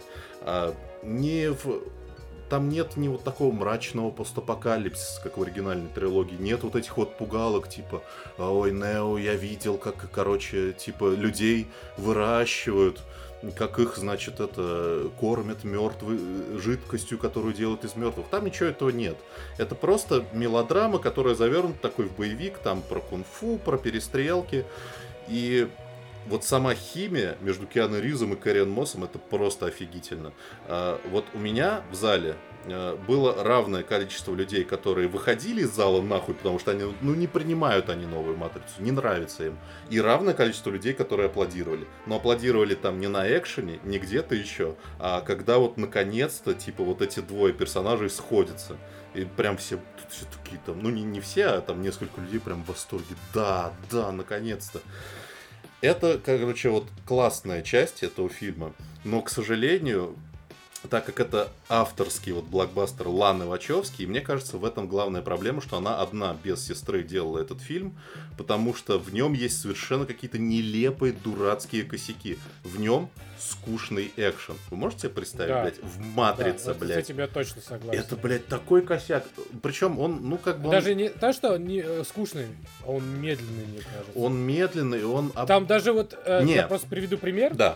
Там нет ни вот такого мрачного постапокалипсиса, как в оригинальной трилогии. Нет вот этих вот пугалок, типа: ой, Нео, я видел, как, короче, типа, людей выращивают, как их, значит, кормят мертвой жидкостью, которую делают из мертвых. Там ничего этого нет. Это просто мелодрама, которая завернута такой в боевик, там про кунг-фу, про перестрелки. И вот сама химия между Киану Ривзом и Кэрри Анн Моссом — это просто офигительно. Вот у меня в зале было равное количество людей, которые выходили из зала нахуй, потому что они, не принимают они новую матрицу, не нравится им. И равное количество людей, которые аплодировали. Но аплодировали там не на экшене, не где-то еще, а когда вот наконец-то, типа, вот эти двое персонажей сходятся. И прям все такие там, не все, а там несколько людей прям в восторге. Да, наконец-то. Это, короче, вот классная часть этого фильма, но, к сожалению, так как это авторский вот блокбастер Ланы Вачовски, мне кажется, в этом главная проблема, что она одна, без сестры, делала этот фильм, потому что в нем есть совершенно какие-то нелепые, дурацкие косяки. В нем скучный экшен. Вы можете себе представить, да, блядь, в «Матрице», да, блядь? Я тебя точно согласен. Это, блядь, такой косяк. Причем он, как бы... Даже не то, что не скучный, а он медленный, мне кажется. Он медленный, он... Там даже вот, я просто приведу пример. Да.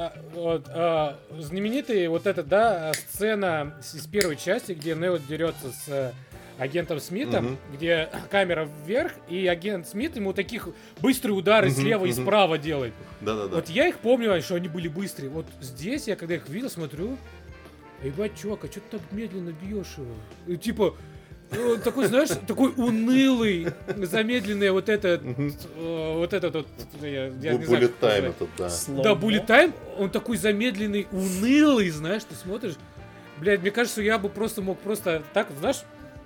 Знаменитая вот эта, да, сцена из первой части, где Нео дерется с агентом Смитом, где камера вверх, и агент Смит ему таких быстрые удары слева и справа делает. Да. Вот я их помню, что они были быстрые. Вот здесь я, когда их видел, смотрю: ебать, чувак, а что ты так медленно бьешь его? И, типа, такой, знаешь, такой унылый, замедленный вот этот вот, я не знаю, Bullet Time этот, да. Да, Bullet Time, он такой замедленный, унылый, знаешь, ты смотришь. Блядь, мне кажется, я бы мог так, знаешь,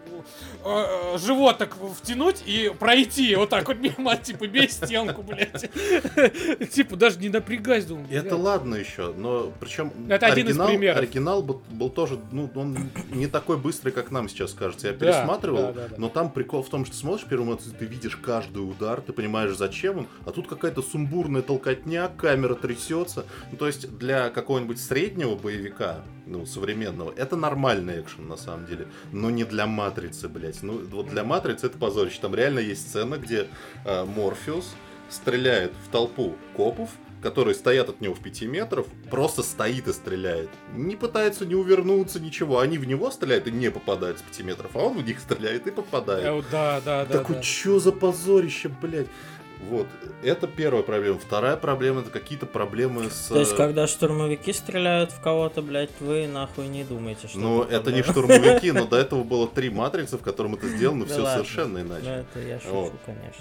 живот так втянуть и пройти вот так вот мимо, типа, без стенку, блядь. Типа, даже не напрягаясь, думаю. Это ладно еще, но причем это один из примеров. Оригинал был тоже, он не такой быстрый, как нам сейчас кажется. Я пересматривал, но там прикол в том, что смотришь первый раз, ты видишь каждый удар, ты понимаешь, зачем он, а тут какая-то сумбурная толкотня, камера трясется. То есть для какого-нибудь среднего боевика, современного, это нормальный экшен на самом деле, но не для «Матрицы», блять. Вот для «Матрицы» это позорище. Там реально есть сцена, где Морфеус стреляет в толпу копов, которые стоят от него в 5 метров, просто стоит и стреляет. Не пытается не увернуться, ничего. Они в него стреляют и не попадают с 5 метров, а он в них стреляет и попадает. Да. Такой, чё за позорище, блять. Вот, это первая проблема. Вторая проблема — это какие-то проблемы с... То есть, когда штурмовики стреляют в кого-то, блядь, вы нахуй не думаете, что... это не штурмовики, но до этого было 3 «Матрицы», в котором это сделано, все совершенно иначе. Это я шучу,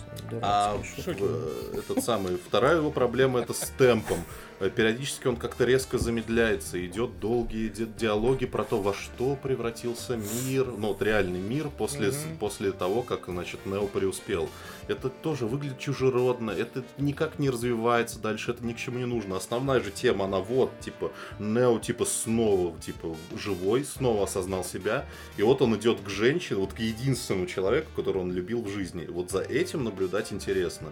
конечно. Вторая его проблема — это с темпом. Периодически он как-то резко замедляется, идет долгие диалоги про то, во что превратился мир, реальный мир после того, как, значит, Нео преуспел. Это тоже выглядит чужеродно, это никак не развивается дальше, это ни к чему не нужно. Основная же тема, она Нео, снова, живой, снова осознал себя, и вот он идет к женщине, к единственному человеку, которого он любил в жизни. Вот за этим наблюдать интересно.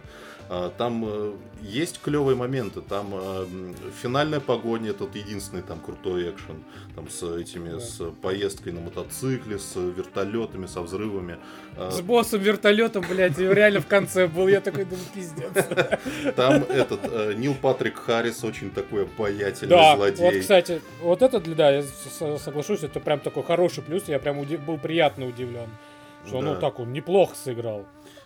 Там есть клевые моменты, там финальная погоня, это единственный там крутой экшен, там с поездкой на мотоцикле, с вертолетами, со взрывами. С боссом вертолетом, блядь, реально в конце был, я такой думаю, пиздец. Там Нил Патрик Харрис очень такой обаятельный злодей. Вот, кстати, вот это, да, я соглашусь, это прям такой хороший плюс, я прям был приятно удивлен, что он неплохо сыграл.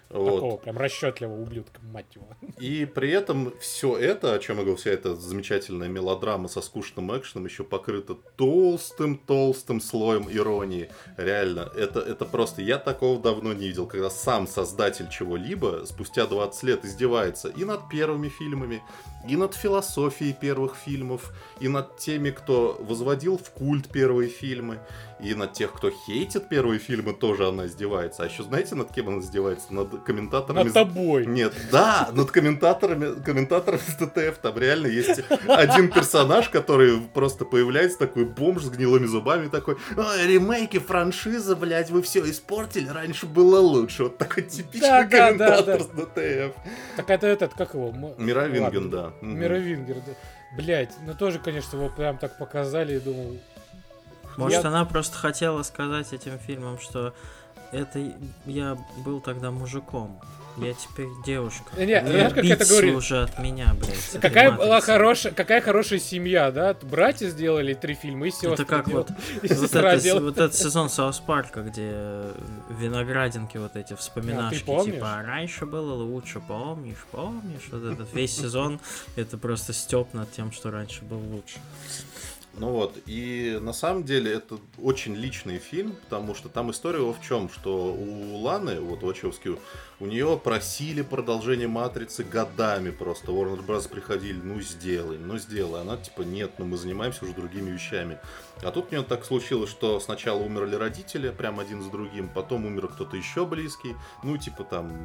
Такого прям расчетливого ублюдка, мать его. И при этом все это, о чем я говорил, вся эта замечательная мелодрама со скучным экшеном еще покрыта толстым слоем иронии. Реально, это просто... Я такого давно не видел, когда сам создатель чего-либо спустя 20 лет издевается и над первыми фильмами, и над философией первых фильмов, и над теми, кто возводил в культ первые фильмы, и над тех, кто хейтит первые фильмы, тоже она издевается. А еще знаете, над кем она издевается? Над комментаторами... Над тобой. Нет, да, над комментаторами с ТТФ. Там реально есть один персонаж, который просто появляется, такой бомж с гнилыми зубами, такой: ой, ремейки, франшиза, блядь, вы все испортили, раньше было лучше. Вот такой типичный комментатор с ТТФ. Так это этот, как его? Мировинген, да. Мировингер, да. Блять, ну тоже, конечно, его прям так показали и думал... Может, она просто хотела сказать этим фильмом, что это я был тогда мужиком, я теперь девушка. Нет, знаешь, как это говорит? Уже от меня, блядь. Какая хорошая семья, да? Братья сделали 3 фильма, и сестры. Это как вот этот сезон Саус Парка, где виноградинки вот эти вспоминашки, типа раньше было лучше, помнишь? Вот этот весь сезон это просто стёб над тем, что раньше был лучше. Ну вот, и на самом деле это очень личный фильм, потому что там история в чем, что у Ланы, вот Вачовски, у нее просили продолжение «Матрицы» годами просто. Warner Bros. Приходили: ну сделай. Она типа: нет, мы занимаемся уже другими вещами. А тут у нее так случилось, что сначала умерли родители, прям один за другим, потом умер кто-то еще близкий, ну типа там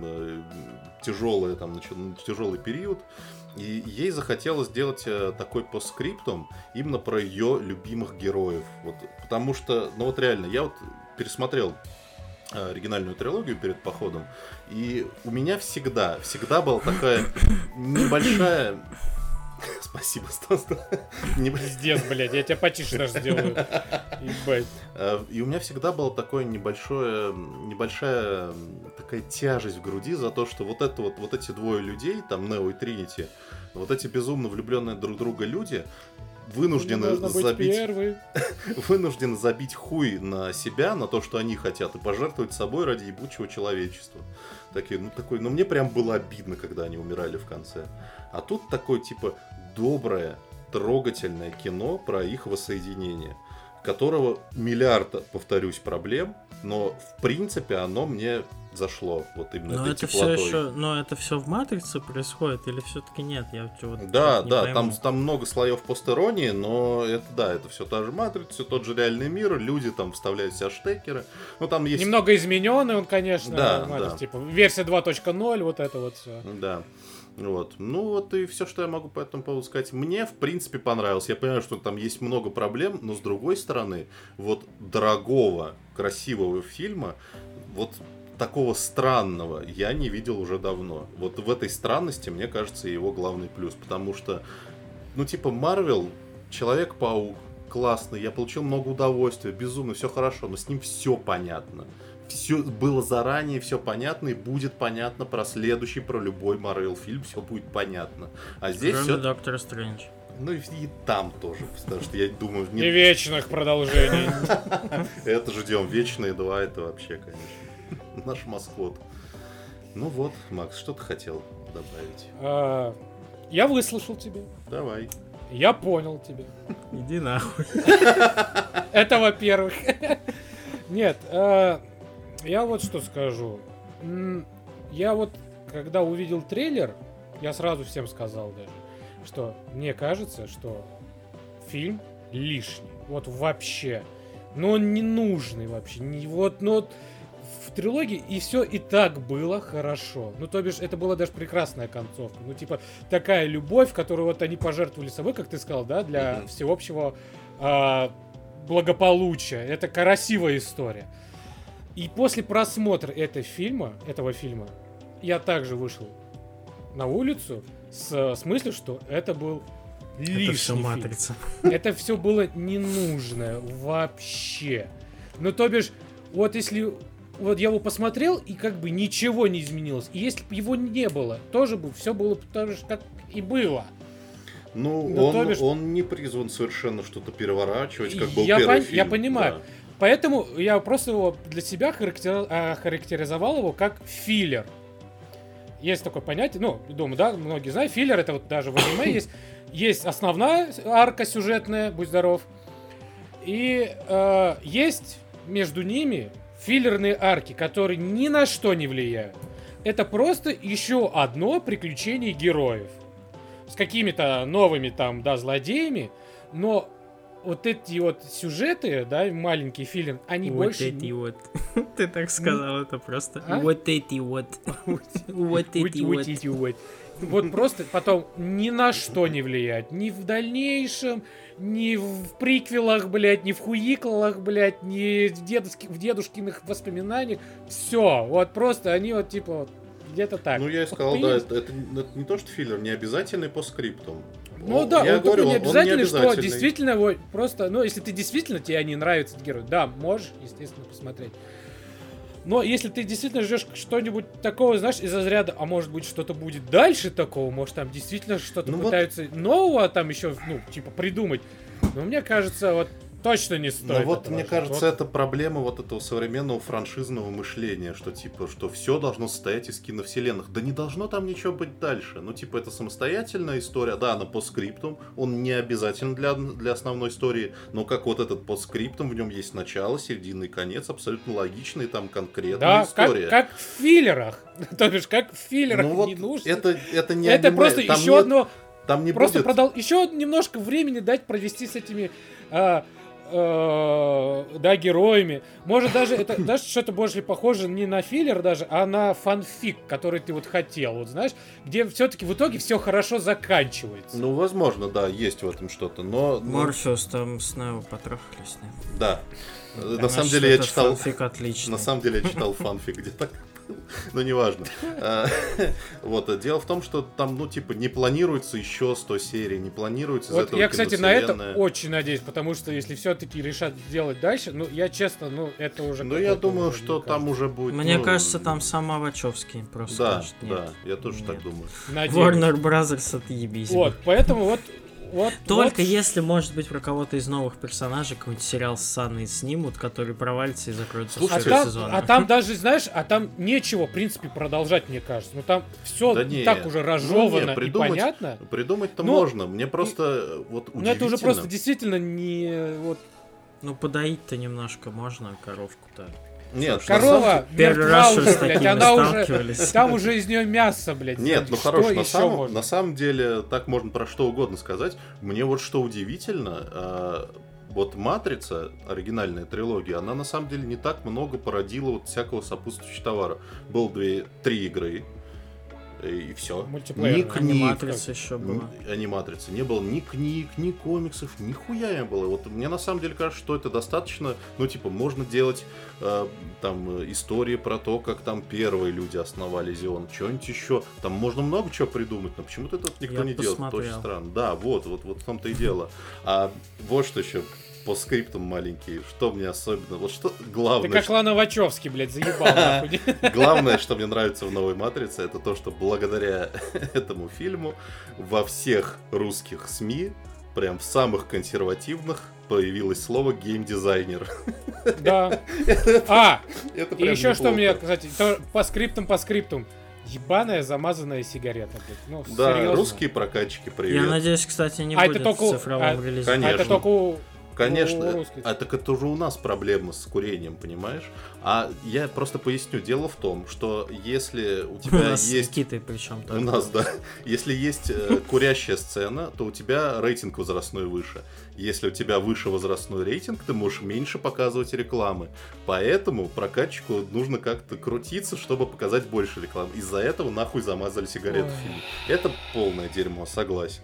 тяжелый период. И ей захотелось сделать такой постскриптум именно про ее любимых героев. Вот, потому что, ну вот реально, я вот пересмотрел оригинальную трилогию перед походом, и у меня всегда была такая небольшая... Спасибо, Стас. Пиздец, блядь, я тебя потише даже сделаю. Ебать. И у меня всегда была такая небольшая такая тяжесть в груди за то, что вот эти двое людей, там Нео и Тринити, вот эти безумно влюбленные друг друга люди, вынуждены забить хуй на себя, на то, что они хотят, и пожертвовать собой ради ебучего человечества. Но мне прям было обидно, когда они умирали в конце. А тут такое, типа, доброе, трогательное кино про их воссоединение, которого миллиард, повторюсь, проблем, но в принципе оно мне зашло вот именно этой теплотой. Но это все в «Матрице» происходит или все-таки нет? Да, там много слоев постиронии, но это все та же «Матрица», все тот же реальный мир, люди там вставляют в себя штекеры. Ну, там есть... Немного измененный он, конечно, да. Типа версия 2.0, вот это вот все. Да. Вот. Ну вот и все, что я могу по этому поводу сказать. Мне, в принципе, понравилось. Я понимаю, что там есть много проблем, но с другой стороны, вот дорогого, красивого фильма, вот такого странного я не видел уже давно. Вот в этой странности, мне кажется, его главный плюс. Потому что, ну типа, Марвел, Человек-паук, классный, я получил много удовольствия, безумно, все хорошо, но с ним все понятно. Все было заранее, все понятно, и будет понятно про следующий, про любой Марвел фильм, все будет понятно. А здесь кроме все... Доктора Стрэндж. Ну и там тоже, потому что я думаю... И вечных продолжений. Это ждем, Вечные 2, это вообще, конечно, наш маскот. Ну вот, Макс, что ты хотел добавить? Я выслушал тебя. Давай. Я понял тебя. Иди нахуй. Это во-первых. Нет, я вот что скажу. Я вот, когда увидел трейлер, я сразу всем сказал даже, что мне кажется, что фильм лишний. Вот вообще. Но он не нужный вообще. В трилогии и все и так было хорошо. Ну, то бишь, это была даже прекрасная концовка. Ну, типа, такая любовь, которую вот они пожертвовали собой, как ты сказал, да, для всеобщего благополучия. Это красивая история. И после просмотра этого фильма, я также вышел на улицу с мыслью, что это был лишний это все «Матрица». Это все было ненужное вообще. Ну, то бишь, вот если... Вот я его посмотрел, и как бы ничего не изменилось. И если бы его не было, тоже бы все было так же, как и было. Он не призван совершенно что-то переворачивать, как был первый фильм. Я понимаю. Да. Поэтому я просто его для себя характеризовал его как филлер. есть такое понятие, ну, думаю, да, многие знают, филлер, это вот даже в аниме есть основная арка сюжетная, будь здоров, и есть между ними филлерные арки, которые ни на что не влияют. Это просто еще одно приключение героев. С какими-то новыми там, да, злодеями, но вот эти вот сюжеты, да, маленькие филлеры, они Вот больше... эти вот. Ты так сказал, это просто. А? Вот эти вот. Вот эти вот. эти вот. Вот просто потом ни на что не влияет. Ни в дальнейшем, ни в приквелах, блядь, ни в хуиклах, блядь, ни в дедушкиных воспоминаниях. Все, вот просто они вот типа вот где-то так. Ну, я и сказал, Вот да, понимаете? это не то, что филлер, не обязательный по скриптам. Ну да, я он говорю, такой не он обязательный, что обязательный. действительно вот просто, ну, если ты действительно тебе не нравится этот герой, да, можешь, естественно, посмотреть. Но если ты действительно ждешь что-нибудь такого, знаешь, из разряда, а может быть что-то будет дальше такого, может там действительно что-то Ну пытаются нового там еще, ну, типа придумать. Но мне кажется, вот точно не стоит. Ну вот, этого мне ждать. кажется, Вот. это проблема вот этого современного франшизного мышления, что типа, что все должно состоять из киновселенных. Да не должно там ничего быть дальше. Ну, типа, это самостоятельная история, да, она по скриптам, он не обязателен для основной истории, но как вот этот по скриптам, в нем есть начало, середина и конец, абсолютно логичный, там конкретная Да, история. как в филлерах. То бишь, как в филлерах Ну вот, не нужно. это не Это аниме, просто там еще нет- одно. Там не Просто будет... еще немножко времени дать провести с этими да, героями. Может даже это даже что-то больше похоже не на филлер даже, а на фанфик, который ты вот хотел, вот знаешь, где все-таки в итоге все хорошо заканчивается. Ну, возможно, да, есть в этом что-то, но... Морфеус там с Нео потрахались. Да. На Значит, самом деле я этот читал... фанфик отличный. На самом деле я читал фанфик, где так было. Но неважно. Вот, дело в том, что там, ну, типа, не планируется еще 100 серий, не планируется из Вот этого я, кстати, на это киновселенная. очень надеюсь, потому что если все-таки решат делать дальше, ну, я честно, ну, это уже... Ну, я какой-то думаю, уже, что мне там уже будет... Мне ну, кажется, там сама Вачовски просто Да, скажет нет. да, я тоже Нет. так думаю. надеюсь. Warner Brothers отъебись. Вот, поэтому вот... Только вот, если, может быть, про кого-то из новых персонажей какой-нибудь сериал с Анной снимут, который провалится и закроется Слушайте, А второй там, сезон. а там даже, знаешь, а там нечего, в принципе, продолжать, мне кажется. Ну там все Да не, так уже ну разжевано не, и придумать- понятно. Придумать-то Ну, можно, мне просто вот Но это уже удивительно. просто действительно не... Вот, Ну, подоить-то немножко можно коровку-то. Нет, корова Первый мертва раз что уже, с блядь, такими она уже... сталкивались. Там уже из нее мясо, блядь. Нет, ну что хорошо, еще можно? на самом деле так можно про что угодно сказать. Мне вот что удивительно, вот «Матрица», оригинальная трилогия, она на самом деле не так много породила вот всякого сопутствующего товара. Было 3 игры, и все. Мультиплеерная. Ни книг, Аниматрица еще была. аниматрицы. Не было ни книг, ни комиксов, нихуя не было. Вот мне на самом деле кажется, что это достаточно, ну, типа, можно делать там истории про то, как там первые люди основали Зион, что-нибудь еще. Там можно много чего придумать, но почему-то это никто Я не делает. Это очень посмотрел. странно. Да, вот в том-то и дело. А вот что еще по скриптам маленькие, что мне особенно, вот что Ты главное, как Лана Вачовски, блядь, заебал нахуй. главное, что мне нравится в новой «Матрице», это то, что благодаря этому фильму во всех русских СМИ, прям в самых консервативных, появилось слово «геймдизайнер». Да. И Это прям еще что неплохо. мне, кстати, по скриптам. Ебаная замазанная сигарета, блядь. Ну, Да, серьезно. русские прокатчики, привет. Я надеюсь, кстати, не А будет это только- в цифровом релизе. Конечно. А это только у Конечно, русских. а так это уже у нас проблема с курением, понимаешь? А я просто поясню, дело в том, что если у У тебя нас с есть... Никитой причем У нас, да. Если есть курящая сцена, то у тебя рейтинг возрастной выше. Если у тебя выше возрастной рейтинг, ты можешь меньше показывать рекламы. Поэтому прокатчику нужно как-то крутиться, чтобы показать больше рекламы. Из-за этого нахуй замазали сигарету в Ой. фильме. Это полное дерьмо, согласен.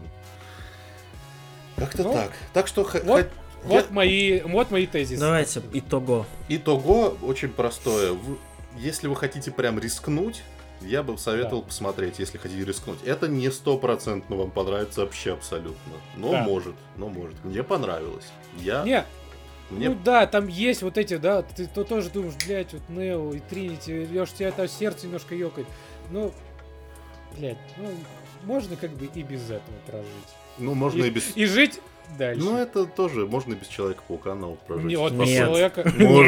Как-то Ну, так. Так что вот мои тезисы. Давайте, итого. итого очень простое. Если вы хотите прям рискнуть, я бы советовал посмотреть, если хотите рискнуть. Это не 100% вам понравится вообще абсолютно. Но Да. может. Мне понравилось. Не, Мне... ну да, там есть вот эти, да, ты то тоже думаешь, блядь, вот Нео и Тринити, Лёш, тебя это сердце немножко ёкает. Ну, блядь, ну, можно как бы и без этого прожить. Ну, можно и без... И жить дальше. Ну, это тоже можно и без Человека-паука, но вот прожить. Не, вот без Нет. человека...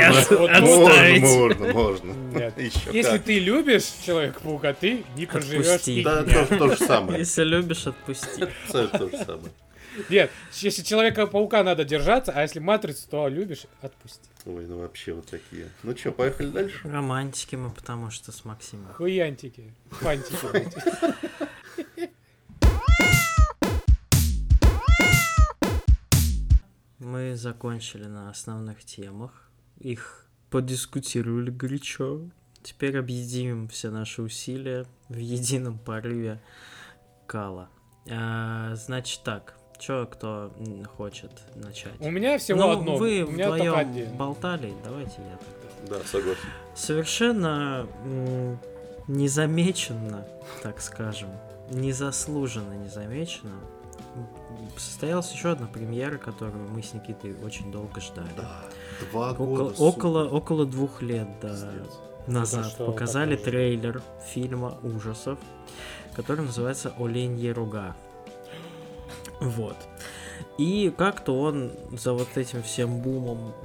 Можно. Нет. Еще Если как. ты любишь Человека-паука, ты не проживешь. Отпусти. Да, то же самое. Если любишь, отпусти. Это то же самое. Нет, если Человека-паука надо держаться, а если Матрицу, то любишь, отпусти. Ой, ну вообще вот такие. Ну что, поехали дальше? Романтики мы, потому что с Максимом. Хуянтики, фантики. блядь. Мы закончили на основных темах. Их подискутировали горячо. Теперь объединим все наши усилия в едином порыве кала. Значит так, кто хочет начать? У меня всего одно. Вы У меня только вдвоем один. болтали, давайте я тогда. Да, согласен. Совершенно незамеченно, так скажем, незаслуженно незамеченно, состоялась еще одна премьера, которую мы с Никитой очень долго ждали. Да, 2 года. Около 2 лет, да, Пиздец. назад что показали такое? трейлер фильма ужасов, который называется «Оленьи рога». Вот. И как-то он за вот этим всем бумом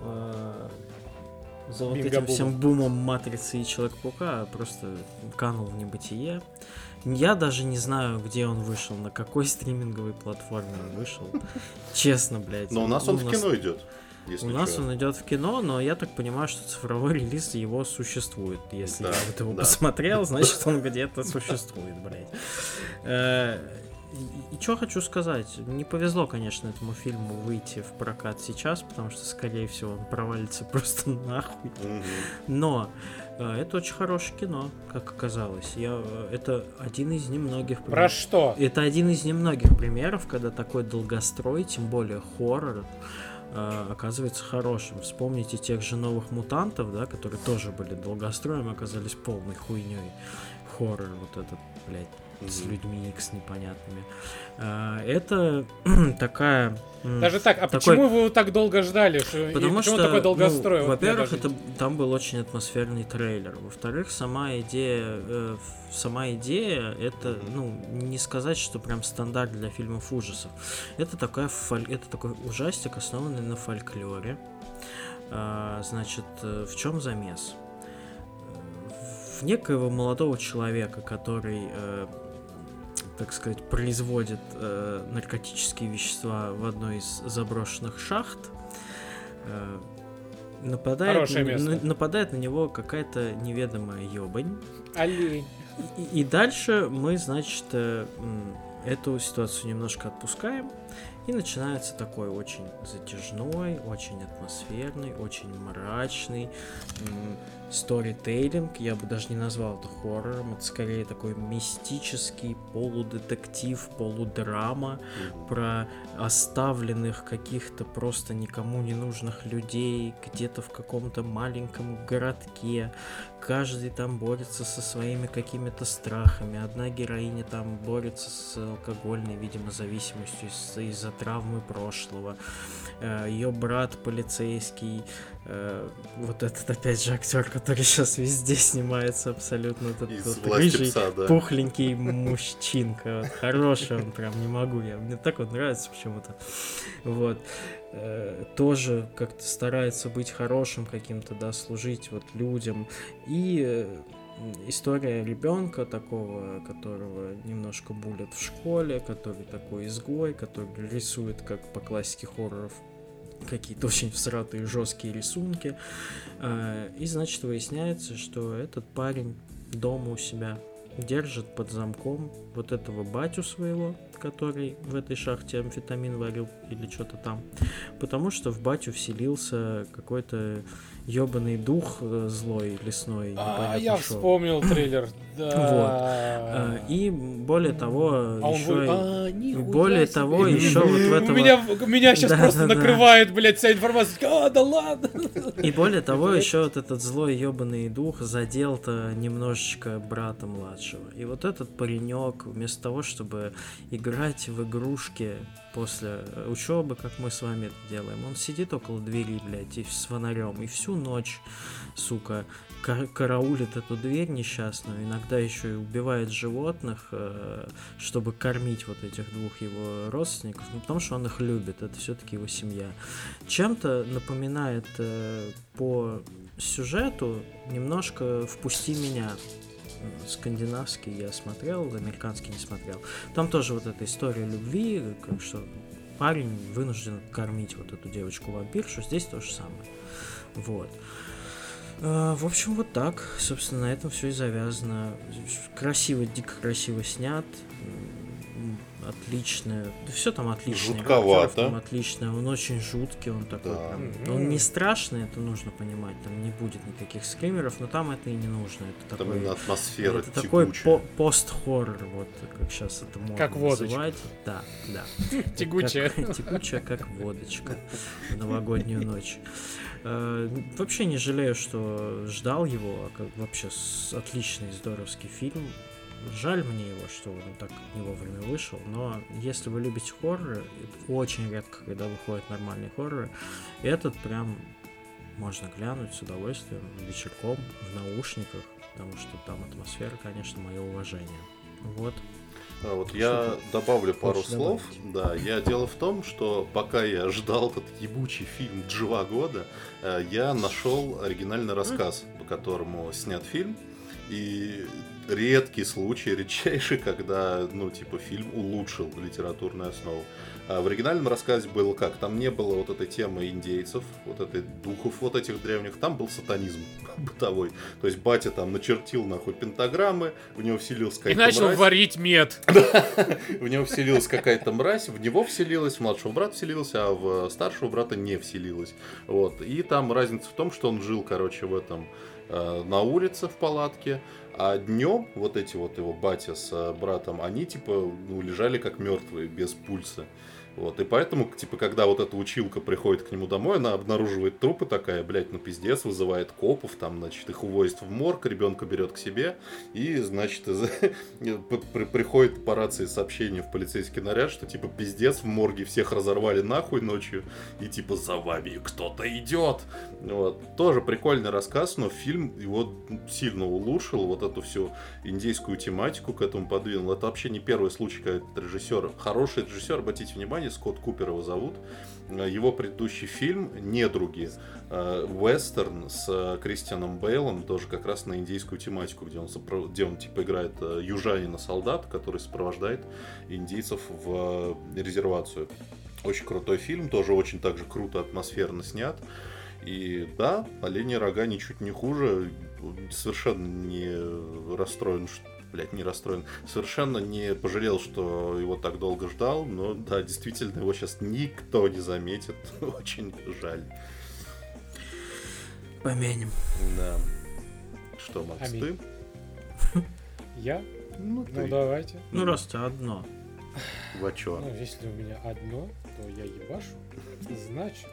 Матрицы и Человека-паука просто канул в небытие. Я даже не знаю, где он вышел, на какой стриминговой платформе он вышел. Честно, блядь. Но у нас он в кино идет. У нас он идет в кино, но я так понимаю, что цифровой релиз его существует. Если Да, я вот его да. посмотрел, значит он где-то существует, блядь. И что хочу сказать, не повезло, конечно, этому фильму выйти в прокат сейчас, потому что, скорее всего, он провалится просто нахуй. Но это очень хорошее кино, как оказалось. Это один из немногих Про что? Это один из немногих примеров, когда такой долгострой, тем более хоррор, оказывается хорошим. Вспомните тех же новых мутантов, да, которые тоже были долгостроем, оказались полной хуйней. Хоррор вот этот, блядь, с людьми X непонятными. Это такая... Даже так, почему вы его так долго ждали? Потому почему что, такой долгострой? Вот во-первых, мне даже- там был очень атмосферный трейлер. Во-вторых, сама идея, это, не сказать, что прям стандарт для фильмов ужасов. Это такой ужастик, основанный на фольклоре. Значит, в чем замес? В некоего молодого человека, который, так сказать, производит наркотические вещества в одной из заброшенных шахт, нападает на него какая-то неведомая ёбань. Олень. И дальше мы, значит, эту ситуацию немножко отпускаем, и начинается такой очень затяжной, очень атмосферный, очень мрачный сторитейлинг. Я бы даже не назвал это хоррором, это скорее такой мистический полудетектив, полудрама про оставленных каких-то просто никому не нужных людей где-то в каком-то маленьком городке. Каждый там борется со своими какими-то страхами. Одна героиня там борется с алкогольной, видимо, зависимостью из-за травмы прошлого. Ее брат полицейский, вот этот опять же актер, который сейчас везде снимается абсолютно, этот рыжий, пухленький мужчинка. Вот, хороший он, прям не могу я. Мне так вот нравится почему-то. Вот. Тоже как-то старается быть хорошим каким-то, да, служить вот людям. И история ребенка такого, которого немножко булят в школе, который такой изгой, который рисует, как по классике хорроров, какие-то очень всратые жесткие рисунки. И, значит, выясняется, что этот парень дома у себя держит под замком вот этого батю своего, который в этой шахте амфетамин варил или что-то там, потому что в батю вселился какой-то ёбаный дух злой, лесной, непонятно я шо. вспомнил трейлер. Да. Вот. И более того, более того, еще вот в этом... Меня сейчас просто накрывает, блядь, вся информация. Да ладно. И более того, еще вот этот злой ёбаный дух задел-то немножечко брата младшего. И вот этот паренек, вместо того, чтобы играть в игрушки после учебы, как мы с вами это делаем. Он сидит около двери, блядь, и с фонарем, и всю ночь, сука, караулит эту дверь несчастную, иногда еще и убивает животных, чтобы кормить вот этих двух его родственников, ну, потому что он их любит, это все-таки его семья. Чем-то напоминает по сюжету немножко «Впусти меня». Скандинавский я смотрел, американский не смотрел. Там тоже вот эта история любви, как что парень вынужден кормить вот эту девочку-вампиршу, здесь то же самое. Вот. В общем, вот так. Собственно, на этом все и завязано. Красиво, дико красиво снят. Отлично. Да все там отлично. Жутковато. Там отлично. Он очень жуткий, он такой прям. Он не страшный, это нужно понимать. Там не будет никаких скримеров, но там это и не нужно. Это там такой, атмосфера это такой пост-хоррор, вот как сейчас это можно как называть. Да. Тягучая. Тягучая, как водочка в новогоднюю ночь. Вообще не жалею, что ждал его, вообще отличный, здоровский фильм. Жаль мне его, что он так не вовремя вышел, но если вы любите хорроры, очень редко, когда выходят нормальные хорроры, этот прям можно глянуть с удовольствием вечерком в наушниках, потому что там атмосфера, конечно, мое уважение. Вот. Вот я добавлю пару слов. Да, дело в том, что пока я ждал этот ебучий фильм 2 года, я нашел оригинальный рассказ, по которому снят фильм. И редкий случай, редчайший, когда, фильм улучшил литературную основу. А в оригинальном рассказе было как? Там не было вот этой темы индейцев, вот этой духов вот этих древних, там был сатанизм бытовой. То есть батя там начертил нахуй пентаграммы, в него вселилась какая-то мразь. И начал варить мед. В него вселилась какая-то мразь, в него вселилась, в младшего брата вселился, а в старшего брата не вселилась. Вот. И там разница в том, что он жил, в этом на улице в палатке, а днем вот эти вот его батя с братом, они лежали как мертвые, без пульса. Вот, и поэтому, когда вот эта училка приходит к нему домой, она обнаруживает трупы такая, блядь, пиздец, вызывает копов, там, значит, их увозят в морг, ребенка берет к себе, и, значит, приходит по рации сообщение в полицейский наряд, что, пиздец, в морге всех разорвали нахуй ночью, и, за вами кто-то идет. Вот, тоже прикольный рассказ, но фильм его сильно улучшил, вот эту всю индейскую тематику к этому подвинул. Это вообще не первый случай, когда этот режиссер, хороший режиссер, обратите внимание, Скотт Купер его зовут. Его предыдущий фильм «Недруги», вестерн с Кристианом Бейлом, тоже как раз на индейскую тематику, где он играет южанина-солдат, который сопровождает индейцев в резервацию. Очень крутой фильм, тоже очень так же круто, атмосферно снят. И да, «Оленьи рога» ничуть не хуже, совершенно не расстроен, совершенно не пожалел, что его так долго ждал, но да, действительно, его сейчас никто не заметит, очень жаль. Помянем. Да. Что, Макс, ты? Я? Ты. Давайте. Раз у тебя одно. Во чё? Если у меня одно, то я ебашу. Значит,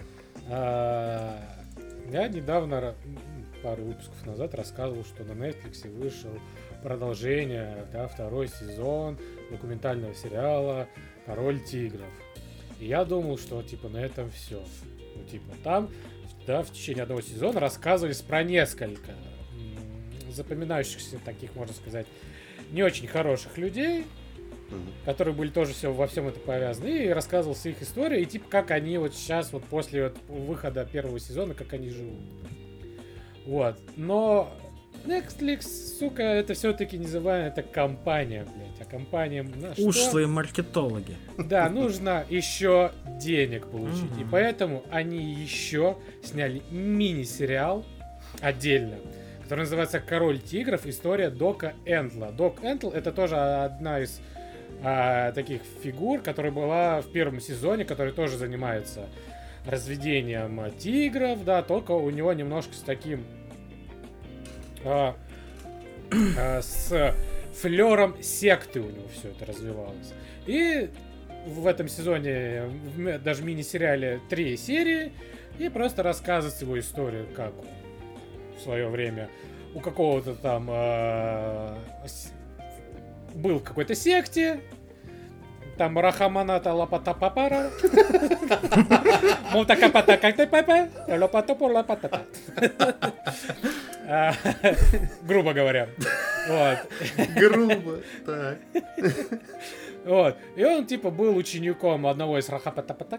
я недавно, пару выпусков назад, рассказывал, что на Netflix вышел продолжение, второй сезон документального сериала «Король тигров». И я думал, что, на этом все. Там, в течение одного сезона рассказывались про несколько запоминающихся, таких, можно сказать, не очень хороших людей, которые были тоже во всем это повязаны, и рассказывался их история, и как они сейчас, после выхода первого сезона, как они живут. Вот. Но Netflix, сука, это все-таки называемая компания, блядь. А компания... Ушлые маркетологи. Да, нужно еще денег получить. И поэтому они еще сняли мини-сериал отдельно, который называется «Король тигров. История Дока Энтла». Док Энтл — это тоже одна из таких фигур, которая была в первом сезоне, который тоже занимается разведением тигров, да, только у него немножко с таким с флером секты у него все это развивалось. И в этом сезоне, даже в мини-сериале, 3 серии, и просто рассказывать его историю, как в свое время у какого-то там был в какой-то секте, там Рахаманата Лапатапапара. Мутакапата как ты папа? Лапатопу лапатапа. Грубо говоря. Вот. Грубо, так. Вот. И он, типа, был учеником одного из Рахапатапата.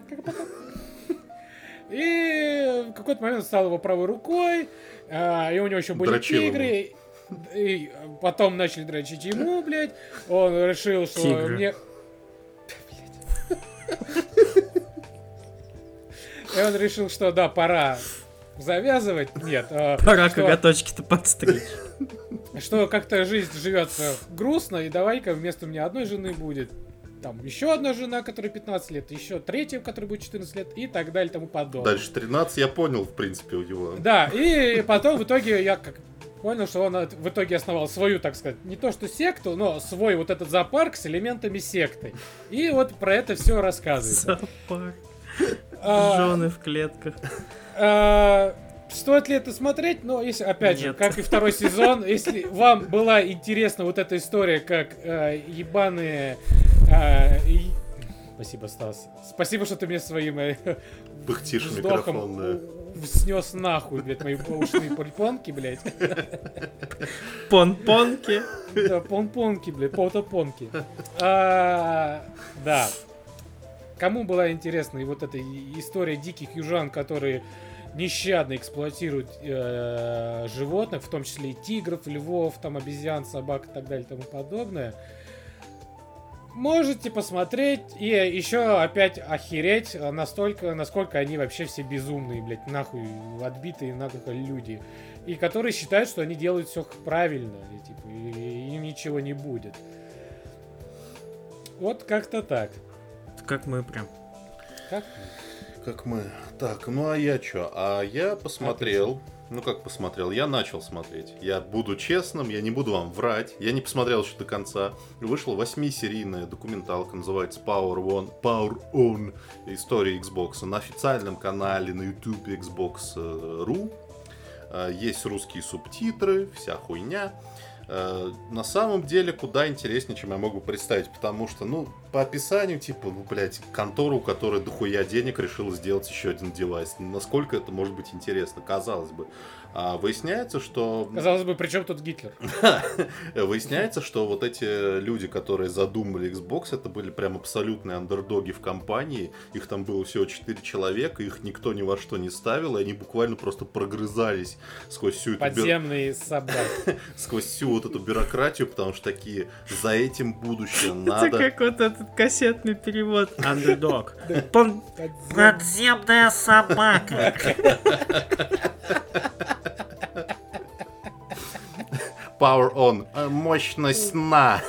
И в какой-то момент стал его правой рукой. И у него еще были тигры. И потом начали дрочить ему, блядь. Он решил, что Тигры. мне... И он решил, что да, пора завязывать. Нет. Пора коготочки-то подстричь. Что как-то жизнь живется грустно, и давай-ка вместо меня одной жены будет там еще одна жена, которой 15 лет, еще третья, которой будет 14 лет, и так далее, и тому подобное. Дальше 13, я понял, в принципе, у него. Да, и потом в итоге я как понял, что он в итоге основал свою, так сказать, не то что секту, но свой вот этот зоопарк с элементами секты. И вот про это все рассказывает. Зоопарк. Жены в клетках. Стоит ли это смотреть? Но если, опять же, Нет. как и второй сезон, если вам была интересна вот эта история, как ебаные... Спасибо, Стас. Спасибо, что ты мне своим Пыхтишь в вздохом микрофон, снес нахуй, блядь, мои ушные пульпонки, блядь. Понпонки. Да, понпонки, блядь, поутопонки. Да. Кому была интересна и вот эта история диких южан, которые нещадно эксплуатируют животных, в том числе и тигров, львов, там, обезьян, собак и так далее и тому подобное, можете посмотреть и еще опять охереть настолько, насколько они вообще все безумные, блядь, нахуй отбитые нахуй люди. И которые считают, что они делают все правильно, и, типа, и им ничего не будет. Вот как-то так. Как мы прям. Как? Как мы. Так, ну а я чё? А я посмотрел. Ну как посмотрел? Я начал смотреть. Я буду честным, я не буду вам врать. Я не посмотрел еще до конца. Вышла 8-серийная документалка, называется Power On. История Xbox. На официальном канале на YouTube Xbox.ru. Есть русские субтитры, вся хуйня. На самом деле куда интереснее, чем я могу представить, потому что, ну, по описанию, типа, ну, блядь, контора, у которой дохуя денег, решила сделать еще один девайс. Насколько это может быть интересно, казалось бы. Выясняется, что... Казалось бы, при чем тут Гитлер? Выясняется, что вот эти люди, которые задумали Xbox, это были прям абсолютные андердоги в компании. Их там было всего 4 человека, их никто ни во что не ставил, и они буквально просто прогрызались сквозь всю эту... Подземные собаки. Сквозь всю вот эту бюрократию, потому что такие, за этим будущее надо... Это как вот этот кассетный перевод. Underdog. Подземная собака. Power on. Мощность сна.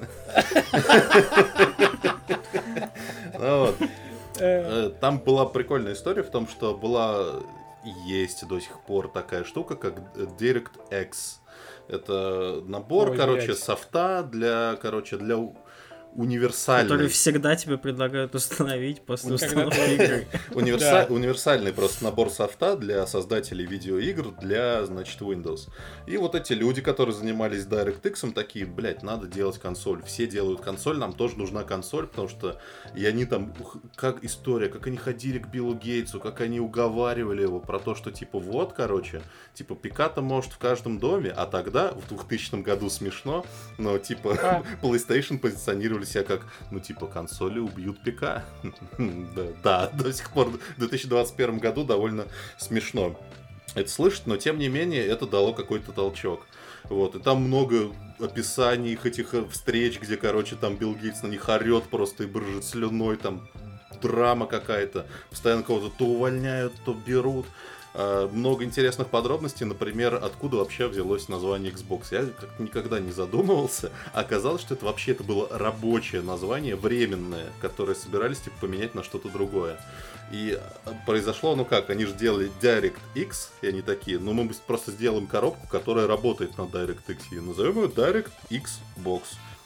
Там была прикольная история в том, что была, есть до сих пор такая штука, как DirectX. Это набор, софта для универсальный. Который всегда тебе предлагают установить после установки игры. Универсальный просто набор софта для создателей видеоигр для, значит, Windows. И вот эти люди, которые занимались DirectX, такие, блядь, надо делать консоль. Все делают консоль, нам тоже нужна консоль, потому что и они там, как история, как они ходили к Биллу Гейтсу, как они уговаривали его про то, что типа вот, короче, типа ПК-то может в каждом доме, а тогда, в 2000 году смешно, но типа PlayStation позиционировали себя как, ну, типа, консоли убьют ПК. Да, до сих пор в 2021 году довольно смешно это слышать, но тем не менее это дало какой-то толчок. Вот, и там много описаний этих встреч, где, короче, там Билл Гейтс на них орет просто и брызжет слюной, там драма какая-то, постоянно кого-то то увольняют, то берут. Много интересных подробностей, например, откуда вообще взялось название Xbox. Я как-то никогда не задумывался. Оказалось, что это было рабочее название, временное, которое собирались типа поменять на что-то другое. И произошло, ну как, они же делали DirectX, и они такие, ну мы просто сделаем коробку, которая работает на DirectX, и назовем ее DirectX Box. И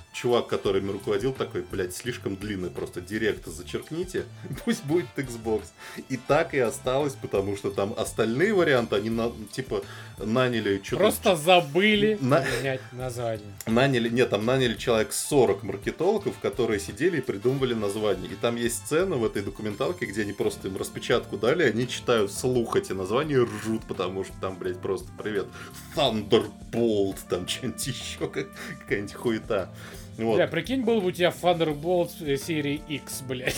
чувак, который им руководил, такой, блядь, слишком длинный, просто директ зачеркните, пусть будет Xbox. И так и осталось, потому что там остальные варианты, они типа наняли что-то... Просто забыли менять название. Наняли человек 40 маркетологов, которые сидели и придумывали название. И там есть сцена в этой документалке, где они просто им распечатку дали, они читают вслух эти названия и ржут, потому что там, блядь, просто привет, Thunderbolt, там что-нибудь еще, какая-нибудь хуета. Вот. Бля, прикинь, был бы у тебя Thunderbolt серии X, блядь.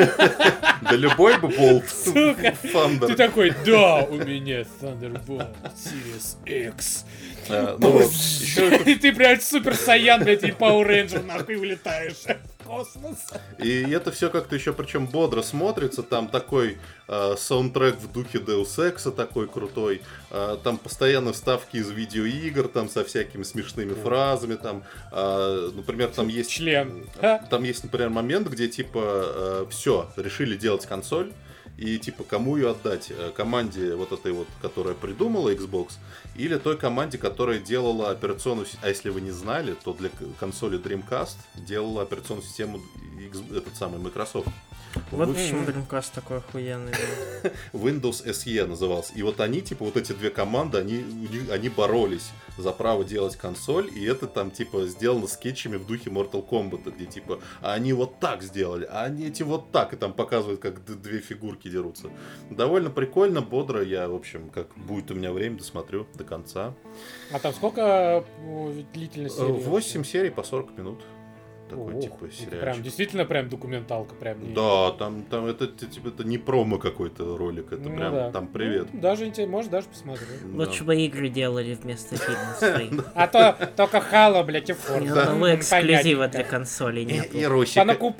Да любой бы болт. Сука. Thunder. Ты такой, да, у меня Thunderbolt Series X. Ну вот, еще И ты, блядь, Супер Саян, блядь, и Power Ranger нахуй улетаешь в космос. И это все как-то еще причем бодро смотрится. Там такой саундтрек в духе Deus Ex такой крутой. Там постоянно вставки из видеоигр, там со всякими смешными фразами. Там, например, там есть... Член. Там есть, например, момент, где типа все, решили делать консоль. И типа кому ее отдать? Команде вот этой вот, которая придумала Xbox, или той команде, которая делала операционную систему. А если вы не знали, то для консоли Dreamcast делала операционную систему этот самый Microsoft. Вот почему Dreamcast такой охуенный. Windows SE назывался. И вот они, типа, вот эти две команды, они боролись за право делать консоль, и это там, типа, сделано скетчами в духе Mortal Kombat, где, типа, они вот так сделали, а они эти вот так, и там показывают, как две фигурки дерутся. Довольно прикольно, бодро, я, в общем, как будет у меня время, досмотрю до конца. А там сколько длительность серии? 8 серий по 40 минут. Такой, типа, сериальчик. Прям, действительно, прям документалка. Прям Да, там это, типа, это не промо какой-то ролик, это прям, да. Там привет. Ну, даже интересно, может, даже посмотреть. Лучше бы игры делали вместо фильмов своих. А то только Halo, блядь, и Forza. Ни одного эксклюзива для консолей нет. И Русика.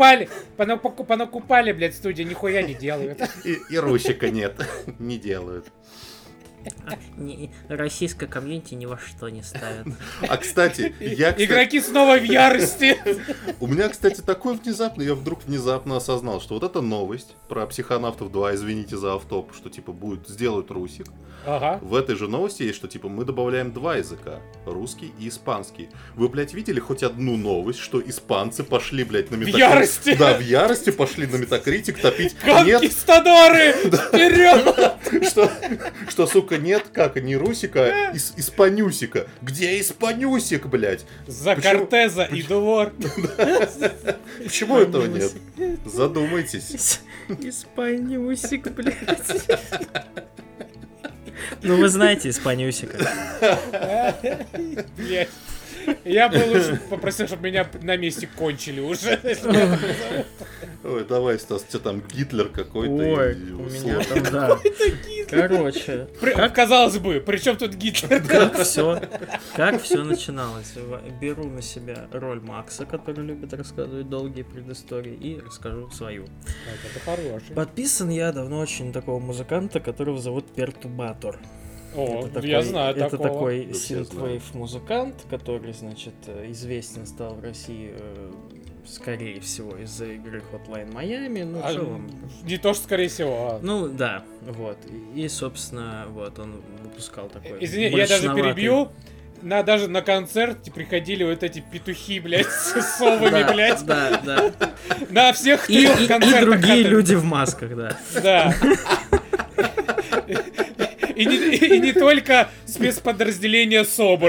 Понакупали, блядь, студии, нихуя не делают. И Русика нет, не делают. Российская комьюнити ни во что не ставит. А, кстати, игроки снова в ярости. У меня, кстати, такой я вдруг внезапно осознал, что вот эта новость про Психонавтов 2, извините за автоп, что, типа, сделают русик. Ага. В этой же новости есть, что, типа, мы добавляем 2 языка, русский и испанский. Вы, блядь, видели хоть одну новость, что испанцы пошли, блядь, на Metacritic? В ярости! Да, в ярости пошли на Metacritic топить. Конкистадоры! Вперед! Что, сука, нет, как, не русика, а испанюсика. Где испанюсик, блядь? За Кортеза и Двор. Почему этого нет? Задумайтесь. Испанюсик, блядь. Ну вы знаете Испанюсика. Блядь. Я бы лучше попросил, чтобы меня на месте кончили уже. Ой, давай, Стас, что там, Гитлер какой-то? Ой, у меня там, да. Короче. Казалось бы, при чем тут Гитлер? Как все начиналось? Беру на себя роль Макса, который любит рассказывать долгие предыстории, и расскажу свою. Это хороший. Подписан я давно очень на такого музыканта, которого зовут Пертубатор. О, я знаю такого. Это такой синтвейв-музыкант, который, значит, известен стал в России, скорее всего, из-за игры Hotline Miami. Ну, в целом... Не то, что скорее всего. Ну, да, вот. И, собственно, вот, он выпускал такой... Извини, я даже перебью. Даже на концерт приходили вот эти петухи, блядь, с совами, блядь. Да, да. На всех 3 концертах. И другие люди в масках, да. Да. И не только спецподразделение СОБР.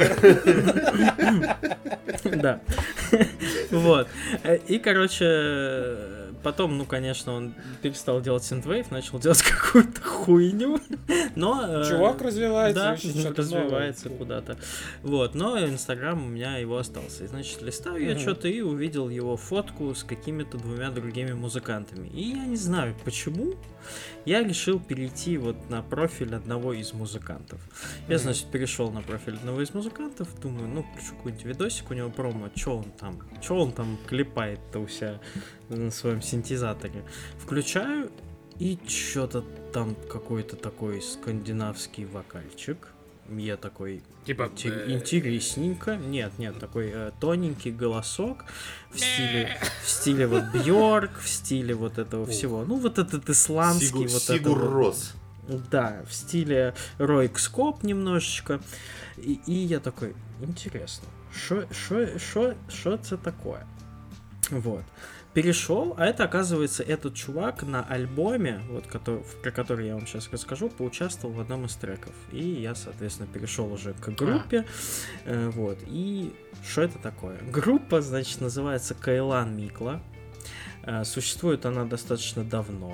Да. Вот. И, короче, потом, ну, конечно, он перестал делать синтвейв, начал делать какую-то хуйню. Но... Чувак развивается. Да, развивается куда-то. Вот, но Инстаграм у меня его остался. И, значит, листаю я что-то и увидел его фотку с какими-то 2 другими музыкантами. И я не знаю, почему я решил перейти вот на профиль одного из музыкантов. Я, значит, перешел на профиль одного из музыкантов, думаю, ну, включу какой-нибудь видосик у него промо, что он там клепает-то у себя на своем синтезаторе. Включаю, и что-то там какой-то такой скандинавский вокальчик. Я такой, типа интересненько. Нет, такой тоненький голосок в стиле вот Бьорк, в стиле вот этого всего. Ну, вот этот исландский Сигур Рос. Да, в стиле Ройк Скоп немножечко. И я такой, интересно, что это такое? Вот. Перешел, а это, оказывается, этот чувак на альбоме, вот, про который я вам сейчас расскажу, поучаствовал в одном из треков. И я, соответственно, перешел уже к группе. Вот. И что это такое? Группа, значит, называется Кайлан Микла. Существует она достаточно давно.